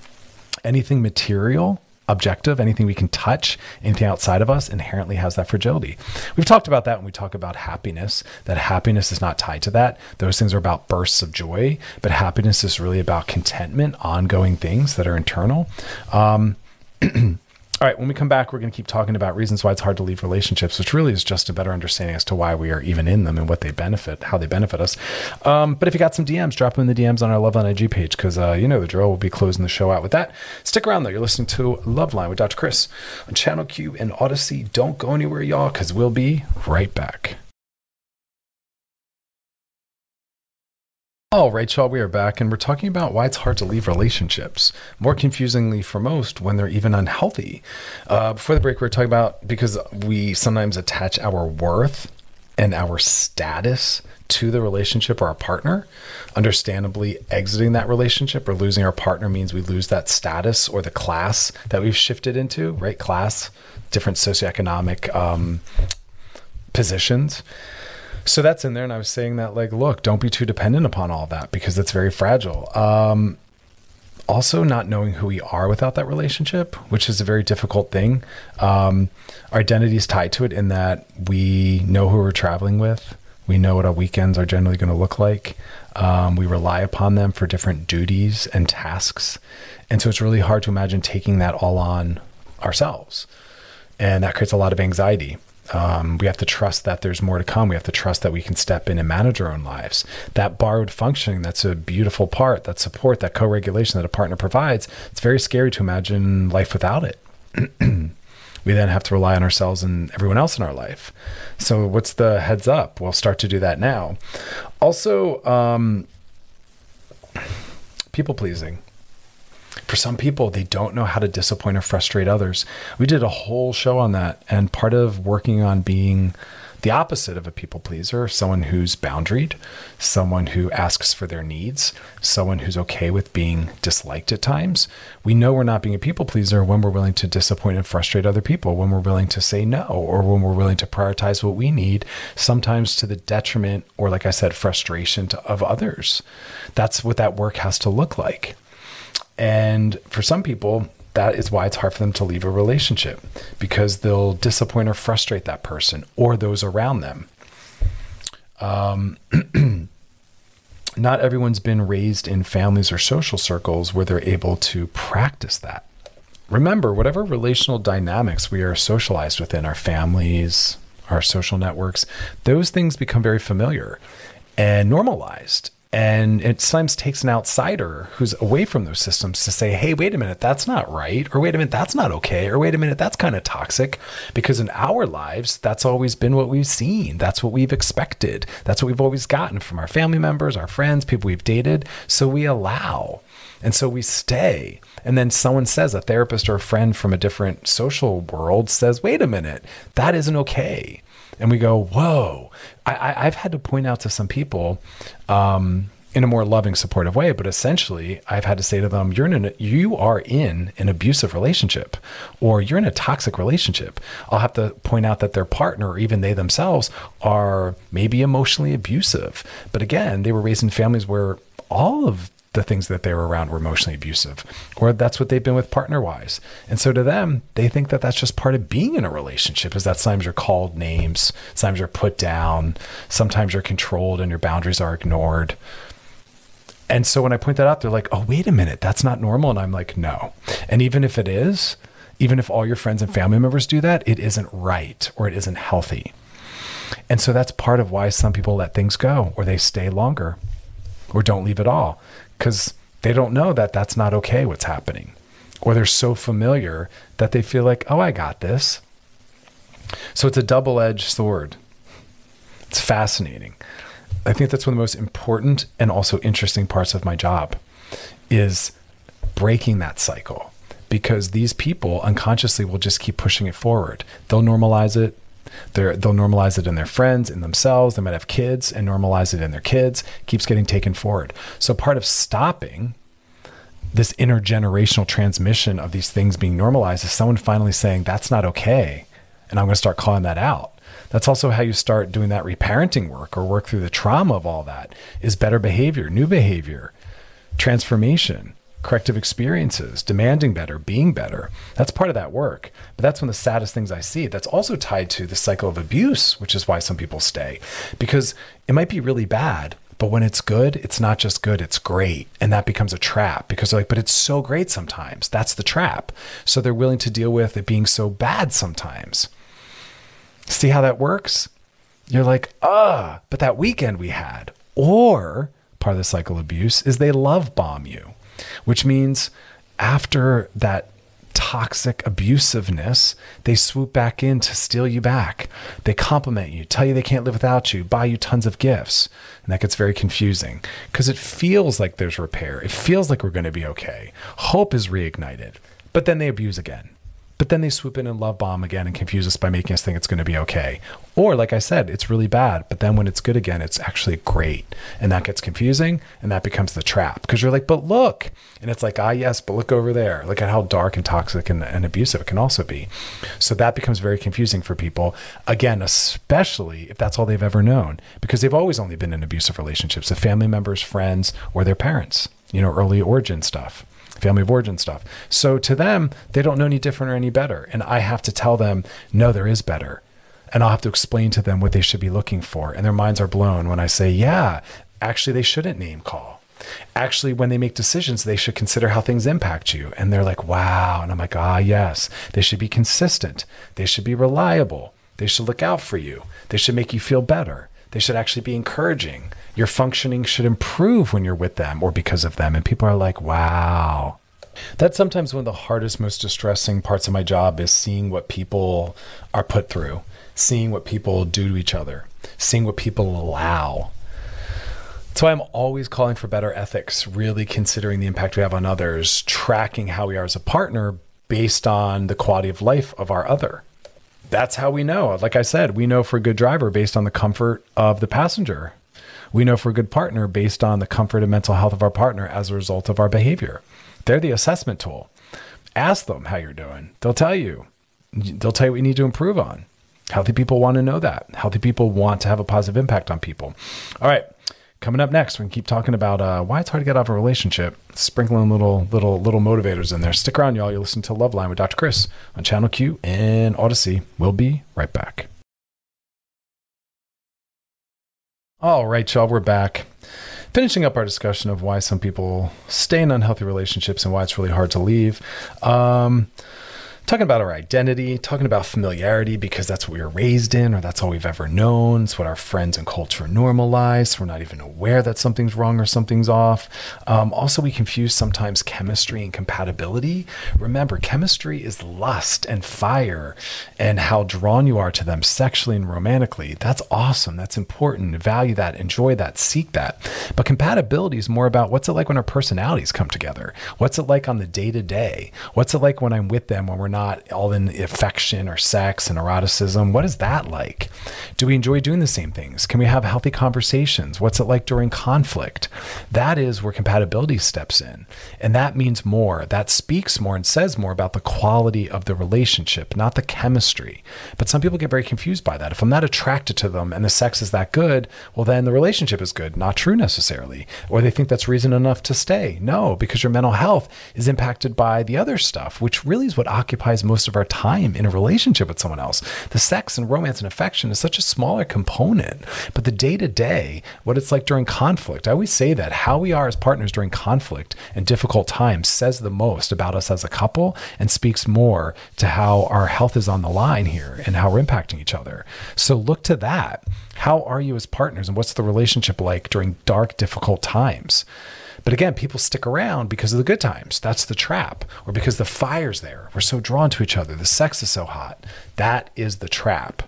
Anything material, objective, anything we can touch, anything outside of us inherently has that fragility. We've talked about that when we talk about happiness, that happiness is not tied to that. Those things are about bursts of joy, but happiness is really about contentment, ongoing things that are internal. Um, all right, when we come back, we're going to keep talking about reasons why it's hard to leave relationships, which really is just a better understanding as to why we are even in them and what they benefit, how they benefit us. Um, but if you got some D Ms, drop them in the D Ms on our Loveline I G page, because uh, you know the drill. We'll be closing the show out with that. Stick around, though. You're listening to Loveline with Doctor Chris on Channel Q and Odyssey. Don't go anywhere, y'all, because we'll be right back. All right, y'all, we are back, and we're talking about why it's hard to leave relationships. More confusingly for most, when they're even unhealthy. Uh, before the break, we were talking about because we sometimes attach our worth and our status to the relationship or our partner. Understandably, exiting that relationship or losing our partner means we lose that status or the class that we've shifted into, right? Class, different socioeconomic um, positions. So that's in there. And I was saying that, like, look, don't be too dependent upon all that because it's very fragile. Um, also, not knowing who we are without that relationship, which is a very difficult thing. Um, our identity is tied to it in that we know who we're traveling with. We know what our weekends are generally going to look like. Um, we rely upon them for different duties and tasks. And so it's really hard to imagine taking that all on ourselves. And that creates a lot of anxiety. Um, we have to trust that there's more to come. We have to trust that we can step in and manage our own lives. That borrowed functioning, that's a beautiful part, that support, that co-regulation that a partner provides. It's very scary to imagine life without it. We then have to rely on ourselves and everyone else in our life. So what's the heads up? We'll start to do that now. Also, um, people pleasing. For some people, they don't know how to disappoint or frustrate others. We did a whole show on that. And part of working on being the opposite of a people pleaser, someone who's boundaried, someone who asks for their needs, someone who's okay with being disliked at times. We know we're not being a people pleaser when we're willing to disappoint and frustrate other people, when we're willing to say no, or when we're willing to prioritize what we need, sometimes to the detriment or, like I said, frustration to, of others. That's what that work has to look like. And for some people, that is why it's hard for them to leave a relationship, because they'll disappoint or frustrate that person or those around them. Um, not everyone's been raised in families or social circles where they're able to practice that. Remember, whatever relational dynamics we are socialized within, our families, our social networks, those things become very familiar and normalized. And it sometimes takes an outsider who's away from those systems to say, hey, wait a minute, that's not right. Or wait a minute, that's not okay. Or wait a minute, that's kind of toxic. Because in our lives, that's always been what we've seen. That's what we've expected. That's what we've always gotten from our family members, our friends, people we've dated. So we allow. And so we stay. And then someone says, a therapist or a friend from a different social world says, wait a minute, that isn't okay. And we go, whoa. I, I, I've had to point out to some people um, in a more loving, supportive way, but essentially I've had to say to them, you're in an, you are in an abusive relationship, or you're in a toxic relationship. I'll have to point out that their partner, or even they themselves, are maybe emotionally abusive. But again, they were raised in families where all of the things that they were around were emotionally abusive, or that's what they've been with partner wise. And so to them, they think that that's just part of being in a relationship, is that sometimes you're called names, sometimes you're put down, sometimes you're controlled and your boundaries are ignored. And so when I point that out, they're like, oh, wait a minute, that's not normal. And I'm like, no. And even if it is, even if all your friends and family members do that, it isn't right, or it isn't healthy. And so that's part of why some people let things go, or they stay longer, or don't leave at all, because they don't know that that's not okay what's happening. Or they're so familiar that they feel like, oh, I got this. So it's a double-edged sword. It's fascinating. I think that's one of the most important and also interesting parts of my job, is breaking that cycle, because these people unconsciously will just keep pushing it forward. They'll normalize it. They're, they'll normalize it in their friends, in themselves. They might have kids and normalize it in their kids. Keeps getting taken forward. So part of stopping this intergenerational transmission of these things being normalized is someone finally saying, that's not okay. And I'm going to start calling that out. That's also how you start doing that reparenting work, or work through the trauma of all that, is better behavior, new behavior, transformation, corrective experiences, demanding better, being better. That's part of that work. But that's one of the saddest things I see. That's also tied to the cycle of abuse, which is why some people stay, because it might be really bad, but when it's good, it's not just good, it's great. And that becomes a trap, because they're like, but it's so great sometimes. That's the trap. So they're willing to deal with it being so bad sometimes. See how that works? You're like, ah, but that weekend we had. Or part of the cycle of abuse is they love bomb you, which means after that toxic abusiveness, they swoop back in to steal you back. They compliment you, tell you they can't live without you, buy you tons of gifts. And that gets very confusing because it feels like there's repair. It feels like we're going to be okay. Hope is reignited, but then they abuse again. But then they swoop in and love bomb again and confuse us by making us think it's going to be okay. Or like I said, it's really bad, but then when it's good again, it's actually great. And that gets confusing and that becomes the trap because you're like, but look. And it's like, ah, yes, but look over there. Look at how dark and toxic and, and abusive it can also be. So that becomes very confusing for people. Again, especially if that's all they've ever known, because they've always only been in abusive relationships with family members, friends, or their parents, you know, early origin stuff. Family of origin stuff. So to them, they don't know any different or any better. And I have to tell them, no, there is better. And I'll have to explain to them what they should be looking for. And their minds are blown when I say, yeah, actually, they shouldn't name call. Actually, when they make decisions, they should consider how things impact you. And they're like, wow. And I'm like, ah, yes, they should be consistent. They should be reliable. They should look out for you. They should make you feel better. They should actually be encouraging. Your functioning should improve when you're with them or because of them. And people are like, wow. That's sometimes one of the hardest, most distressing parts of my job is seeing what people are put through, seeing what people do to each other, seeing what people allow. That's why I'm always calling for better ethics, really considering the impact we have on others, tracking how we are as a partner based on the quality of life of our other. That's how we know. Like I said, we know for a good driver based on the comfort of the passenger. We know for a good partner based on the comfort and mental health of our partner as a result of our behavior. They're the assessment tool. Ask them how you're doing. They'll tell you. They'll tell you what you need to improve on. Healthy people want to know that. Healthy people want to have a positive impact on people. All right. Coming up next, we can keep talking about uh, why it's hard to get out of a relationship, sprinkling little little little motivators in there. Stick around, y'all. You're listening to Loveline with Doctor Chris on Channel Q and Odyssey. We'll be right back. All right, y'all, we're back. Finishing up our discussion of why some people stay in unhealthy relationships and why it's really hard to leave. Um, talking about our identity, talking about familiarity because that's what we were raised in or that's all we've ever known. It's what our friends and culture normalize. We're not even aware that something's wrong or something's off. Um, also, we confuse sometimes chemistry and compatibility. Remember, chemistry is lust and fire and how drawn you are to them sexually and romantically. That's awesome. That's important. Value that. Enjoy that. Seek that. But compatibility is more about what's it like when our personalities come together? What's it like on the day-to-day? What's it like when I'm with them when we're not not all in affection or sex and eroticism? What is that like? Do we enjoy doing the same things? Can we have healthy conversations? What's it like during conflict? That is where compatibility steps in. And that means more. That speaks more and says more about the quality of the relationship, not the chemistry. But some people get very confused by that. If I'm not attracted to them and the sex is that good, well, then the relationship is good. Not true necessarily. Or they think that's reason enough to stay. No, because your mental health is impacted by the other stuff, which really is what occupies most of our time in a relationship with someone else. The sex and romance and affection is such a smaller component, but the day-to-day, what it's like during conflict, I always say that how we are as partners during conflict and difficult times says the most about us as a couple and speaks more to how our health is on the line here and how we're impacting each other. So look to that. How are you as partners and what's the relationship like during dark, difficult times? But again, people stick around because of the good times. That's the trap. Or because the fire's there. We're so drawn to each other. The sex is so hot. That is the trap.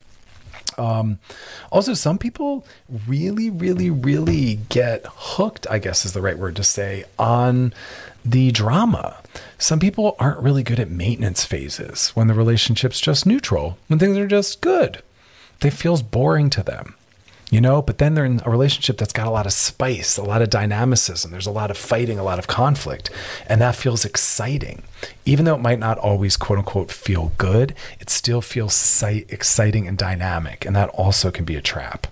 Um, also, some people really, really, really get hooked, I guess is the right word to say, on the drama. Some people aren't really good at maintenance phases when the relationship's just neutral, when things are just good. It feels boring to them. You know, but then they're in a relationship that's got a lot of spice, a lot of dynamicism. There's a lot of fighting, a lot of conflict, and that feels exciting. Even though it might not always, quote unquote, feel good, it still feels si- exciting and dynamic, and that also can be a trap.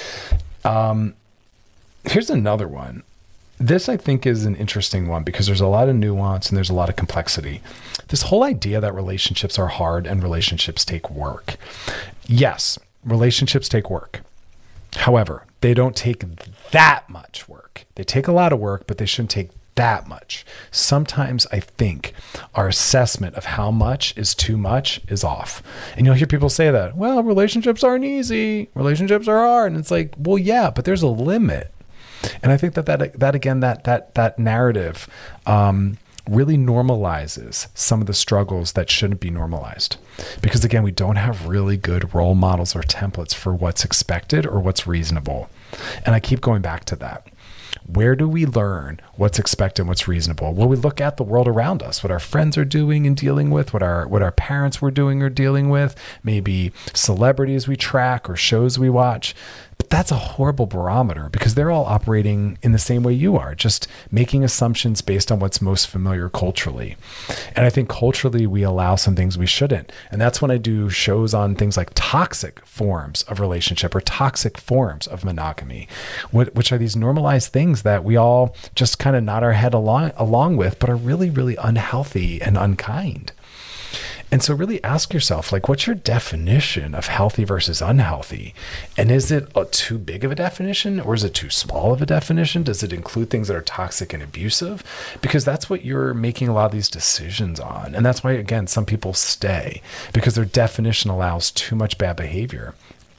Um, here's another one. This, I think, is an interesting one because there's a lot of nuance and there's a lot of complexity. This whole idea that relationships are hard and relationships take work. Yes, relationships take work. However, they don't take that much work. They take a lot of work, but they shouldn't take that much. Sometimes I think our assessment of how much is too much is off. And you'll hear people say that, well, relationships aren't easy. Relationships are hard. And it's like, well, yeah, but there's a limit. And I think that that, that again, that, that, that narrative, um, really normalizes some of the struggles that shouldn't be normalized. Because again, we don't have really good role models or templates for what's expected or what's reasonable. And I keep going back to that. Where do we learn what's expected and what's reasonable? Well, we look at the world around us, what our friends are doing and dealing with, what our what our parents were doing or dealing with, maybe celebrities we track or shows we watch. But that's a horrible barometer because they're all operating in the same way you are, just making assumptions based on what's most familiar culturally. And I think culturally we allow some things we shouldn't. And that's when I do shows on things like toxic forms of relationship or toxic forms of monogamy, which are these normalized things that we all just kind of nod our head along, along with, but are really, really unhealthy and unkind. And so really ask yourself, like, what's your definition of healthy versus unhealthy? And is it a too big of a definition or is it too small of a definition? Does it include things that are toxic and abusive? Because that's what you're making a lot of these decisions on. And that's why, again, some people stay because their definition allows too much bad behavior.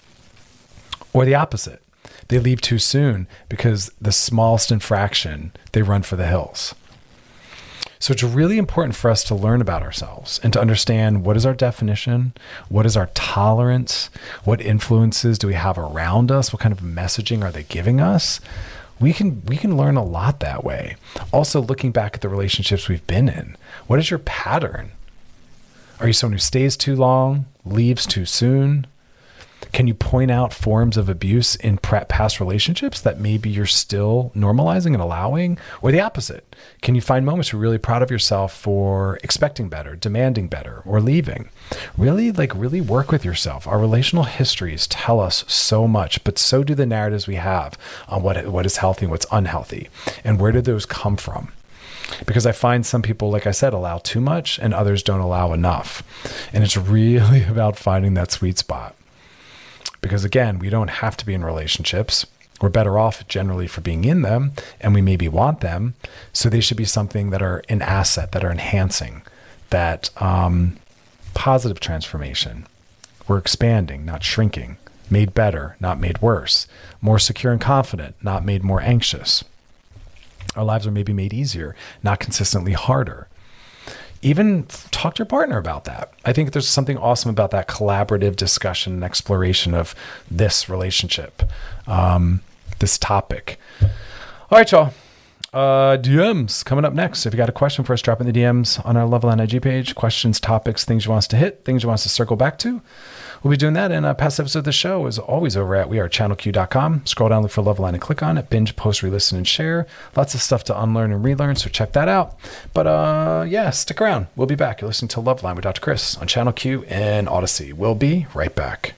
Or the opposite. They leave too soon because the smallest infraction, they run for the hills. So it's really important for us to learn about ourselves and to understand what is our definition, what is our tolerance, what influences do we have around us, what kind of messaging are they giving us. We can we can learn a lot that way. Also, looking back at the relationships we've been in, what is your pattern? Are you someone who stays too long, leaves too soon? Can you point out forms of abuse in past relationships that maybe you're still normalizing and allowing? Or the opposite? Can you find moments you're really proud of yourself for expecting better, demanding better, or leaving? Really, like really work with yourself. Our relational histories tell us so much, but so do the narratives we have on what, what is healthy and what's unhealthy. And where do those come from? Because I find some people, like I said, allow too much and others don't allow enough. And it's really about finding that sweet spot. Because again, we don't have to be in relationships. We're better off generally for being in them, and we maybe want them. So they should be something that are an asset, that are enhancing, that um, positive transformation. We're expanding, not shrinking. Made better, not made worse. More secure and confident, not made more anxious. Our lives are maybe made easier, not consistently harder. Even talk to your partner about that. I think there's something awesome about that collaborative discussion and exploration of this relationship, um, this topic. All right, y'all. Uh, D Ms coming up next. If you got a question for us, drop in the D Ms on our Loveline I G page. Questions, topics, things you want us to hit, things you want us to circle back to. We'll be doing that. And a past episode of the show is always over at we are channel q dot com. Scroll down, look for Loveline and click on it. Binge, post, re-listen, and share. Lots of stuff to unlearn and relearn, so check that out. But uh, yeah, stick around. We'll be back. You're listening to Loveline with Doctor Chris on Channel Q and Odyssey. We'll be right back.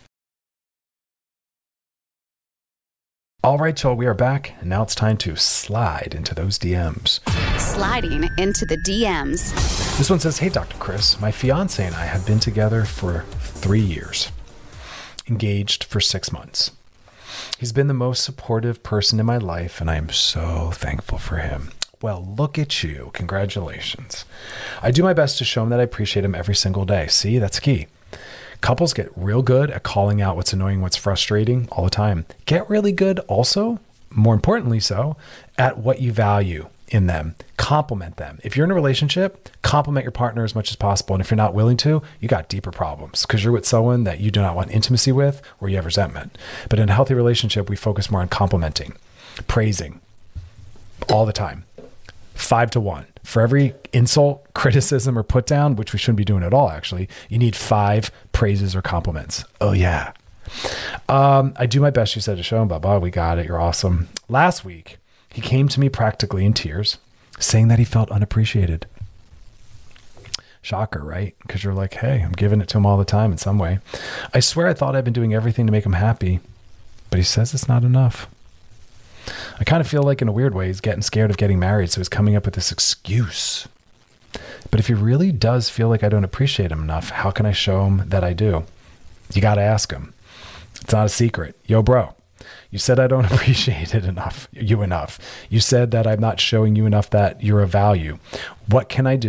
All right, y'all, we are back. And now it's time to slide into those D Ms. Sliding into the D Ms. This one says, hey, Doctor Chris, my fiance and I have been together for three years, engaged for six months. He's been the most supportive person in my life, and I am so thankful for him. Well, look at you. Congratulations. I do my best to show him that I appreciate him every single day. See, that's key. Couples get real good at calling out what's annoying, what's frustrating all the time. Get really good also, more importantly so, at what you value in them. Compliment them. If you're in a relationship, compliment your partner as much as possible. And if you're not willing to, you got deeper problems because you're with someone that you do not want intimacy with or you have resentment. But in a healthy relationship, we focus more on complimenting, praising all the time. Five to one. For every insult, criticism, or put down, which we shouldn't be doing at all, actually, you need five praises or compliments. Oh, yeah. Um, I do my best, you said, to show him, Baba, we got it. You're awesome. Last week, he came to me practically in tears, saying that he felt unappreciated. Shocker, right? Because you're like, hey, I'm giving it to him all the time in some way. I swear I thought I'd been doing everything to make him happy, but he says it's not enough. I kind of feel like in a weird way, he's getting scared of getting married, so he's coming up with this excuse. But if he really does feel like I don't appreciate him enough, how can I show him that I do? You got to ask him. It's not a secret. Yo, bro, you said I don't appreciate it enough, you enough. You said that I'm not showing you enough that you're of value. What can I do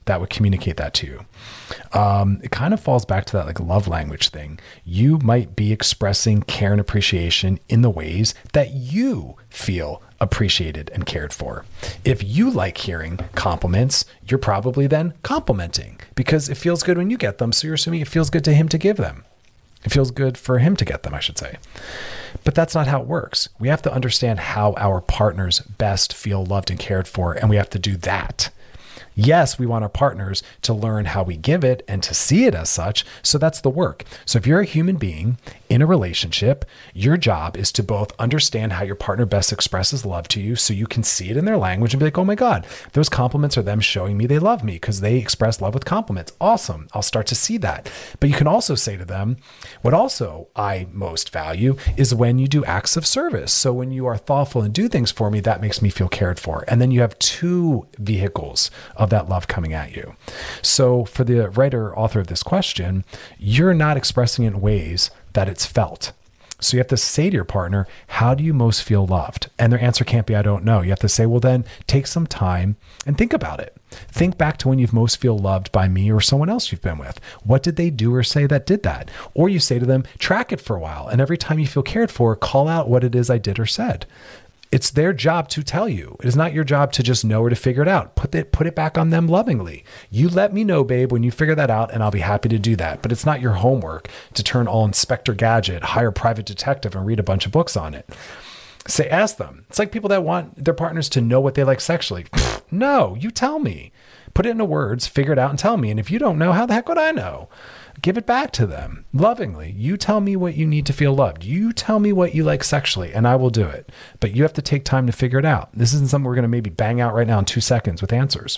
that would communicate that to you. Um, it kind of falls back to that like love language thing. You might be expressing care and appreciation in the ways that you feel appreciated and cared for. If you like hearing compliments, you're probably then complimenting because it feels good when you get them. So you're assuming it feels good to him to give them. It feels good for him to get them, I should say. But that's not how it works. We have to understand how our partners best feel loved and cared for, and we have to do that. Yes, we want our partners to learn how we give it and to see it as such. So that's the work. So if you're a human being in a relationship, your job is to both understand how your partner best expresses love to you so you can see it in their language and be like, oh my God, those compliments are them showing me they love me because they express love with compliments. Awesome. I'll start to see that. But you can also say to them, what also I most value is when you do acts of service. So when you are thoughtful and do things for me, that makes me feel cared for. And then you have two vehicles of that love coming at you. So for the writer, author of this question, you're not expressing it in ways that it's felt. So you have to say to your partner, how do you most feel loved? And their answer can't be, I don't know. You have to say, well, then take some time and think about it. Think back to when you've most feel loved by me or someone else you've been with. What did they do or say that did that? Or you say to them, track it for a while. And every time you feel cared for, call out what it is I did or said. It's their job to tell you. It is not your job to just know or to figure it out. Put it, put it back on them lovingly. You let me know, babe, when you figure that out, and I'll be happy to do that. But it's not your homework to turn all Inspector Gadget, hire a private detective, and read a bunch of books on it. Say, ask them. It's like people that want their partners to know what they like sexually. No, you tell me. Put it into words, figure it out, and tell me. And if you don't know, how the heck would I know? Give it back to them lovingly. You tell me what you need to feel loved. You tell me what you like sexually, and I will do it. But you have to take time to figure it out. This isn't something we're going to maybe bang out right now in two seconds with answers.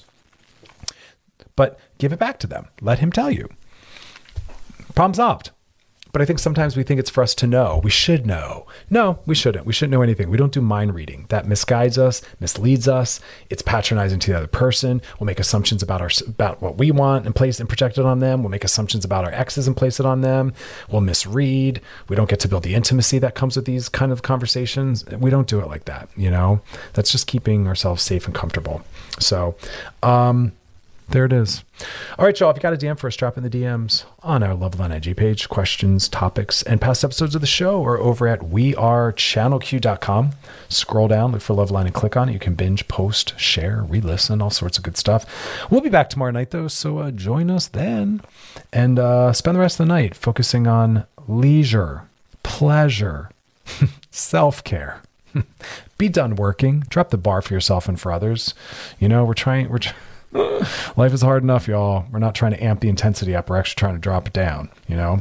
But give it back to them. Let him tell you. Problem solved. But I think sometimes we think it's for us to know. We should know. No, we shouldn't. We shouldn't know anything. We don't do mind reading. That misguides us, misleads us. It's patronizing to the other person. We'll make assumptions about our about what we want and place and project it on them. We'll make assumptions about our exes and place it on them. We'll misread. We don't get to build the intimacy that comes with these kind of conversations. We don't do it like that. You know, that's just keeping ourselves safe and comfortable. So, um, there it is. All right, y'all. If you got a D M for us, drop in the D Ms on our Loveline I G page. Questions, topics, and past episodes of the show are over at we are channel q dot com. Scroll down, look for Loveline, and click on it. You can binge, post, share, re-listen, all sorts of good stuff. We'll be back tomorrow night, though, so uh, join us then. And uh, spend the rest of the night focusing on leisure, pleasure, self-care. Be done working. Drop the bar for yourself and for others. You know, we're trying... we're trying life is hard enough, y'all. We're not trying to amp the intensity up. We're actually trying to drop it down, you know?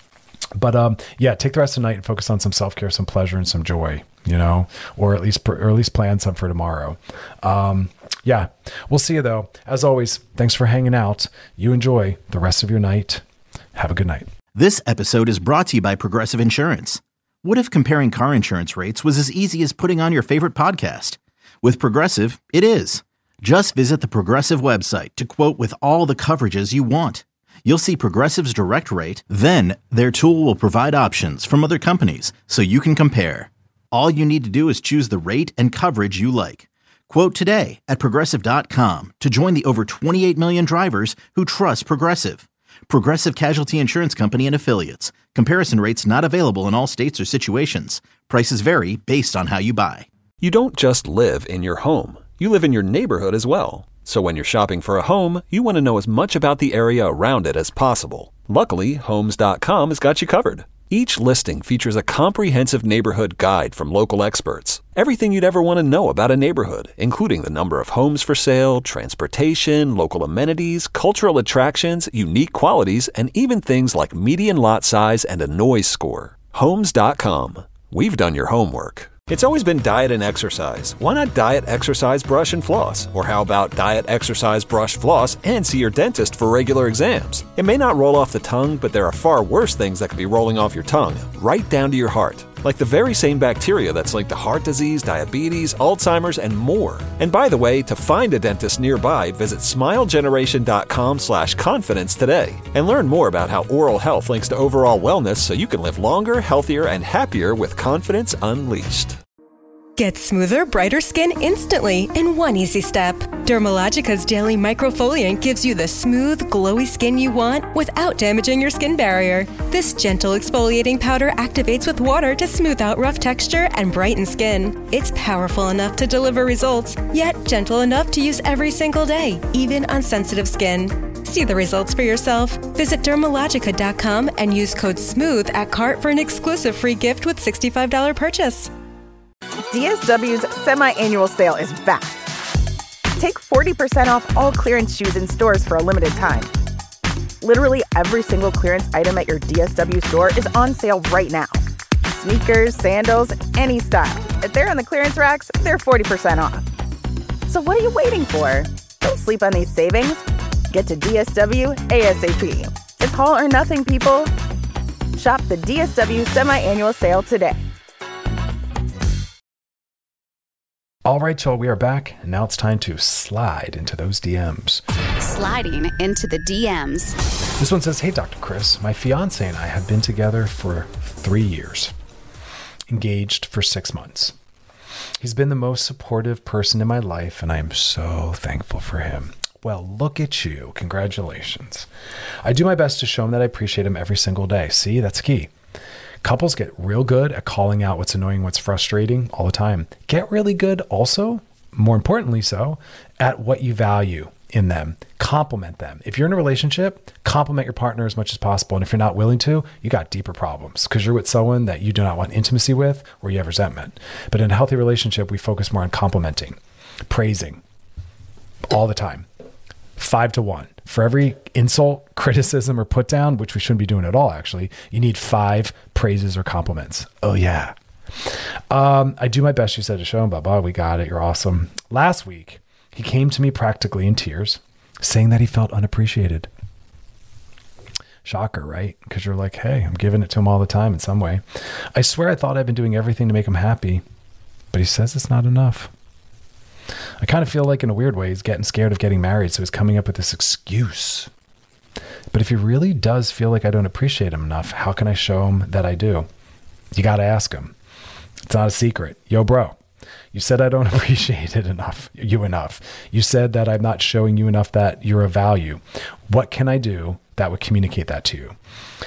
But um, yeah, take the rest of the night and focus on some self-care, some pleasure, and some joy, you know, or at least, or at least plan some for tomorrow. Um, yeah, we'll see you though. As always, thanks for hanging out. You enjoy the rest of your night. Have a good night. This episode is brought to you by Progressive Insurance. What if comparing car insurance rates was as easy as putting on your favorite podcast? With Progressive, it is. Just visit the Progressive website to quote with all the coverages you want. You'll see Progressive's direct rate, then their tool will provide options from other companies so you can compare. All you need to do is choose the rate and coverage you like. Quote today at Progressive dot com to join the over twenty-eight million drivers who trust Progressive. Progressive Casualty Insurance Company and Affiliates. Comparison rates not available in all states or situations. Prices vary based on how you buy. You don't just live in your home. You live in your neighborhood as well. So when you're shopping for a home, you want to know as much about the area around it as possible. Luckily, homes dot com has got you covered. Each listing features a comprehensive neighborhood guide from local experts. Everything you'd ever want to know about a neighborhood, including the number of homes for sale, transportation, local amenities, cultural attractions, unique qualities, and even things like median lot size and a noise score. homes dot com. We've done your homework. It's always been diet and exercise. Why not diet, exercise, brush, and floss? Or how about diet, exercise, brush, floss, and see your dentist for regular exams? It may not roll off the tongue, but there are far worse things that could be rolling off your tongue, right down to your heart. Like the very same bacteria that's linked to heart disease, diabetes, Alzheimer's, and more. And by the way, to find a dentist nearby, visit smilegeneration.com slash confidence today. And learn more about how oral health links to overall wellness so you can live longer, healthier, and happier with confidence unleashed. Get smoother, brighter skin instantly in one easy step. Dermalogica's Daily Microfoliant gives you the smooth, glowy skin you want without damaging your skin barrier. This gentle exfoliating powder activates with water to smooth out rough texture and brighten skin. It's powerful enough to deliver results, yet gentle enough to use every single day, even on sensitive skin. See the results for yourself. Visit dermalogica dot com and use code SMOOTH at cart for an exclusive free gift with sixty-five dollars purchase. D S W's semi-annual sale is back. Take forty percent off all clearance shoes in stores for a limited time. Literally every single clearance item at your D S W store is on sale right now. Sneakers, sandals, any style. If they're on the clearance racks, they're forty percent off. So what are you waiting for? Don't sleep on these savings. Get to D S W ASAP. It's all or nothing, people. Shop the D S W semi-annual sale today. All right, y'all, we are back, and now it's time to slide into those D Ms. Sliding into the D Ms. This one says, hey, Doctor Chris, my fiance and I have been together for three years, engaged for six months. He's been the most supportive person in my life, and I am so thankful for him. Well, look at you. Congratulations. I do my best to show him that I appreciate him every single day. See, that's key. Couples get real good at calling out what's annoying, what's frustrating all the time. Get really good also, more importantly so, at what you value in them. Compliment them. If you're in a relationship, compliment your partner as much as possible. And if you're not willing to, you got deeper problems because you're with someone that you do not want intimacy with or you have resentment. But in a healthy relationship, we focus more on complimenting, praising all the time. Five to one. For every insult, criticism, or put down, which we shouldn't be doing at all, actually, you need five praises or compliments. Oh, yeah. Um, I do my best, you said, to show him, blah, blah, we got it. You're awesome. Last week, he came to me practically in tears, saying that he felt unappreciated. Shocker, right? Because you're like, hey, I'm giving it to him all the time in some way. I swear I thought I'd been doing everything to make him happy, but he says it's not enough. I kind of feel like in a weird way, he's getting scared of getting married. So he's coming up with this excuse. But if he really does feel like I don't appreciate him enough, how can I show him that I do? You got to ask him. It's not a secret. Yo, bro, you said I don't appreciate it enough, you enough. You said that I'm not showing you enough that you're of value. What can I do that would communicate that to you?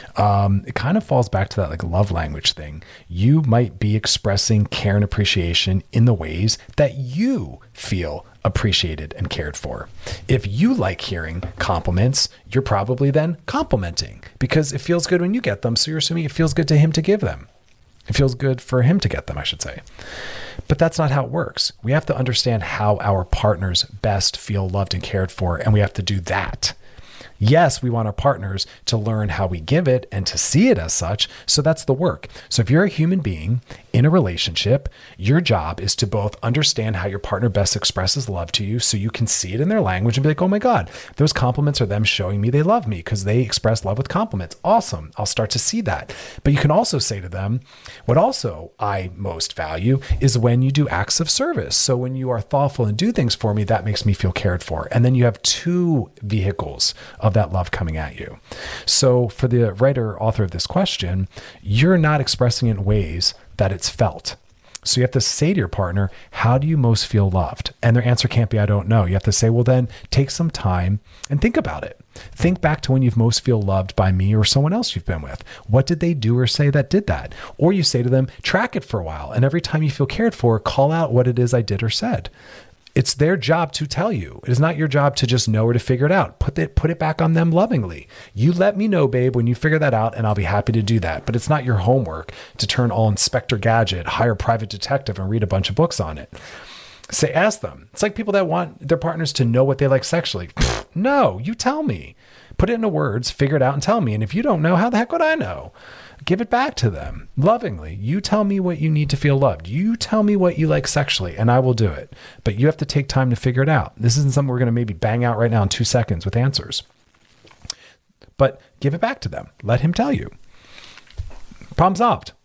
Um, it kind of falls back to that like love language thing. You might be expressing care and appreciation in the ways that you feel appreciated and cared for. If you like hearing compliments, you're probably then complimenting because it feels good when you get them. So you're assuming it feels good to him to give them. It feels good for him to get them, I should say. But that's not how it works. We have to understand how our partners best feel loved and cared for, and we have to do that. Yes, we want our partners to learn how we give it and to see it as such. So that's the work. So if you're a human being in a relationship, your job is to both understand how your partner best expresses love to you so you can see it in their language and be like, oh my God, those compliments are them showing me they love me because they express love with compliments. Awesome. I'll start to see that. But you can also say to them, what also I most value is when you do acts of service. So when you are thoughtful and do things for me, that makes me feel cared for. And then you have two vehicles of that love coming at you. So for the writer, author of this question, you're not expressing it in ways that it's felt. So you have to say to your partner, how do you most feel loved? And their answer can't be, I don't know. You have to say, well, then take some time and think about it. Think back to when you've most feel loved by me or someone else you've been with. What did they do or say that did that? Or you say to them, track it for a while. And every time you feel cared for, call out what it is I did or said. It's their job to tell you. It is not your job to just know or to figure it out. Put it, put it back on them lovingly. You let me know, babe, when you figure that out, and I'll be happy to do that. But it's not your homework to turn all Inspector Gadget, hire a private detective, and read a bunch of books on it. Say, ask them. It's like people that want their partners to know what they like sexually. No, you tell me. Put it into words, figure it out, and tell me. And if you don't know, how the heck would I know? Give it back to them lovingly. You tell me what you need to feel loved. You tell me what you like sexually, and I will do it. But you have to take time to figure it out. This isn't something we're going to maybe bang out right now in two seconds with answers. But give it back to them. Let him tell you. Problem solved.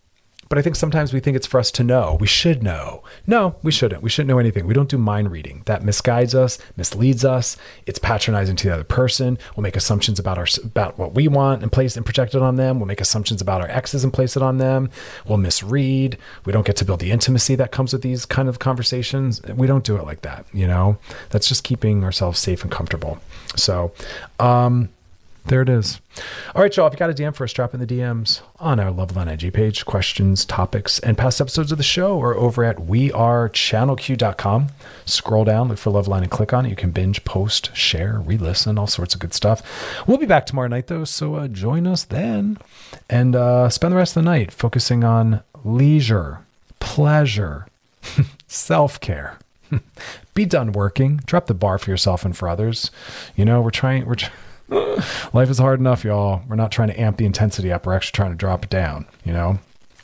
But I think sometimes we think it's for us to know. We should know. No, we shouldn't. We shouldn't know anything. We don't do mind reading. That misguides us, misleads us. It's patronizing to the other person. We'll make assumptions about our about what we want and place and project it on them. We'll make assumptions about our exes and place it on them. We'll misread. We don't get to build the intimacy that comes with these kind of conversations. We don't do it like that, you know? That's just keeping ourselves safe and comfortable. So, um, there it is. All right, y'all, if you got a D M for us, drop in the D Ms on our Loveline I G page. Questions, topics, and past episodes of the show are over at we are channel q dot com. Scroll down, look for Loveline, and click on it. You can binge, post, share, re-listen, all sorts of good stuff. We'll be back tomorrow night, though, so uh, join us then. And uh, spend the rest of the night focusing on leisure, pleasure, self-care. Be done working. Drop the bar for yourself and for others. You know, we're trying... we're trying life is hard enough, y'all. We're not trying to amp the intensity up. We're actually trying to drop it down, you know?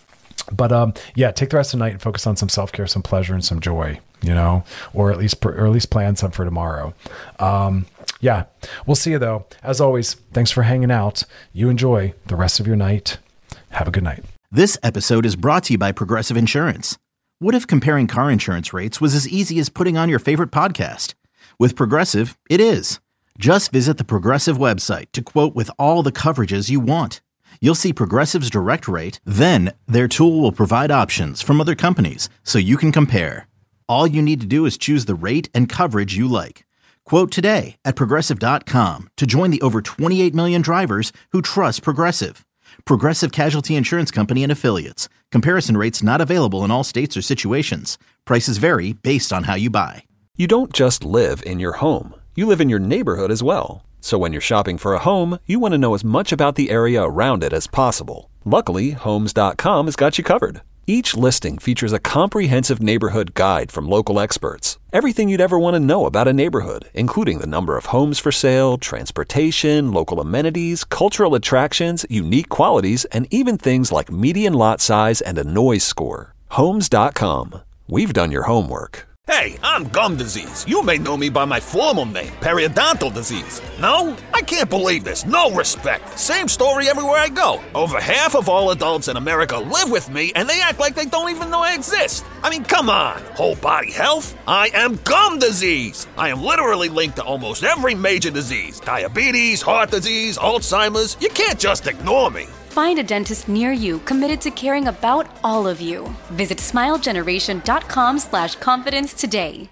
But um, yeah, take the rest of the night and focus on some self-care, some pleasure, and some joy, you know, or at least, or at least plan some for tomorrow. Um, yeah, we'll see you though. As always, thanks for hanging out. You enjoy the rest of your night. Have a good night. This episode is brought to you by Progressive Insurance. What if comparing car insurance rates was as easy as putting on your favorite podcast? With Progressive, it is. Just visit the Progressive website to quote with all the coverages you want. You'll see Progressive's direct rate, then their tool will provide options from other companies so you can compare. All you need to do is choose the rate and coverage you like. Quote today at progressive dot com to join the over twenty-eight million drivers who trust Progressive. Progressive Casualty Insurance Company and Affiliates. Comparison rates not available in all states or situations. Prices vary based on how you buy. You don't just live in your home. You live in your neighborhood as well. So when you're shopping for a home, you want to know as much about the area around it as possible. Luckily, homes dot com has got you covered. Each listing features a comprehensive neighborhood guide from local experts. Everything you'd ever want to know about a neighborhood, including the number of homes for sale, transportation, local amenities, cultural attractions, unique qualities, and even things like median lot size and a noise score. homes dot com. We've done your homework. Hey, I'm gum disease. You may know me by my formal name, periodontal disease. No? I can't believe this. No respect. Same story everywhere I go. Over half of all adults in America live with me, and they act like they don't even know I exist. I mean, come on. Whole body health? I am gum disease. I am literally linked to almost every major disease. Diabetes, heart disease, Alzheimer's. You can't just ignore me. Find a dentist near you committed to caring about all of you. Visit smilegeneration.com slash confidence today.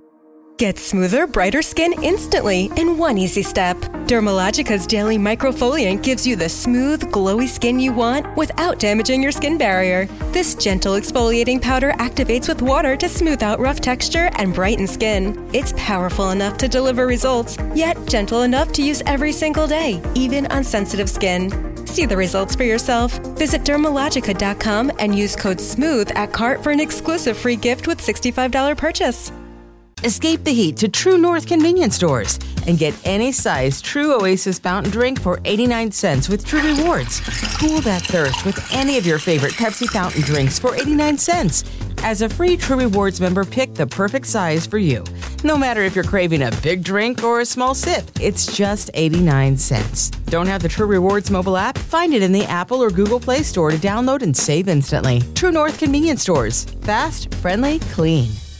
Get smoother, brighter skin instantly in one easy step. Dermalogica's Daily Microfoliant gives you the smooth, glowy skin you want without damaging your skin barrier. This gentle exfoliating powder activates with water to smooth out rough texture and brighten skin. It's powerful enough to deliver results, yet gentle enough to use every single day, even on sensitive skin. See the results for yourself. Visit dermalogica dot com and use code SMOOTH at cart for an exclusive free gift with sixty-five dollars purchase. Escape the heat to True North convenience stores and get any size True Oasis fountain drink for eighty-nine cents with True Rewards. Cool that thirst with any of your favorite Pepsi fountain drinks for eighty-nine cents. As a free True Rewards member, pick the perfect size for you. No matter if you're craving a big drink or a small sip, it's just eighty-nine cents. Don't have the True Rewards mobile app? Find it in the Apple or Google Play Store to download and save instantly. True North convenience stores. Fast, friendly, clean.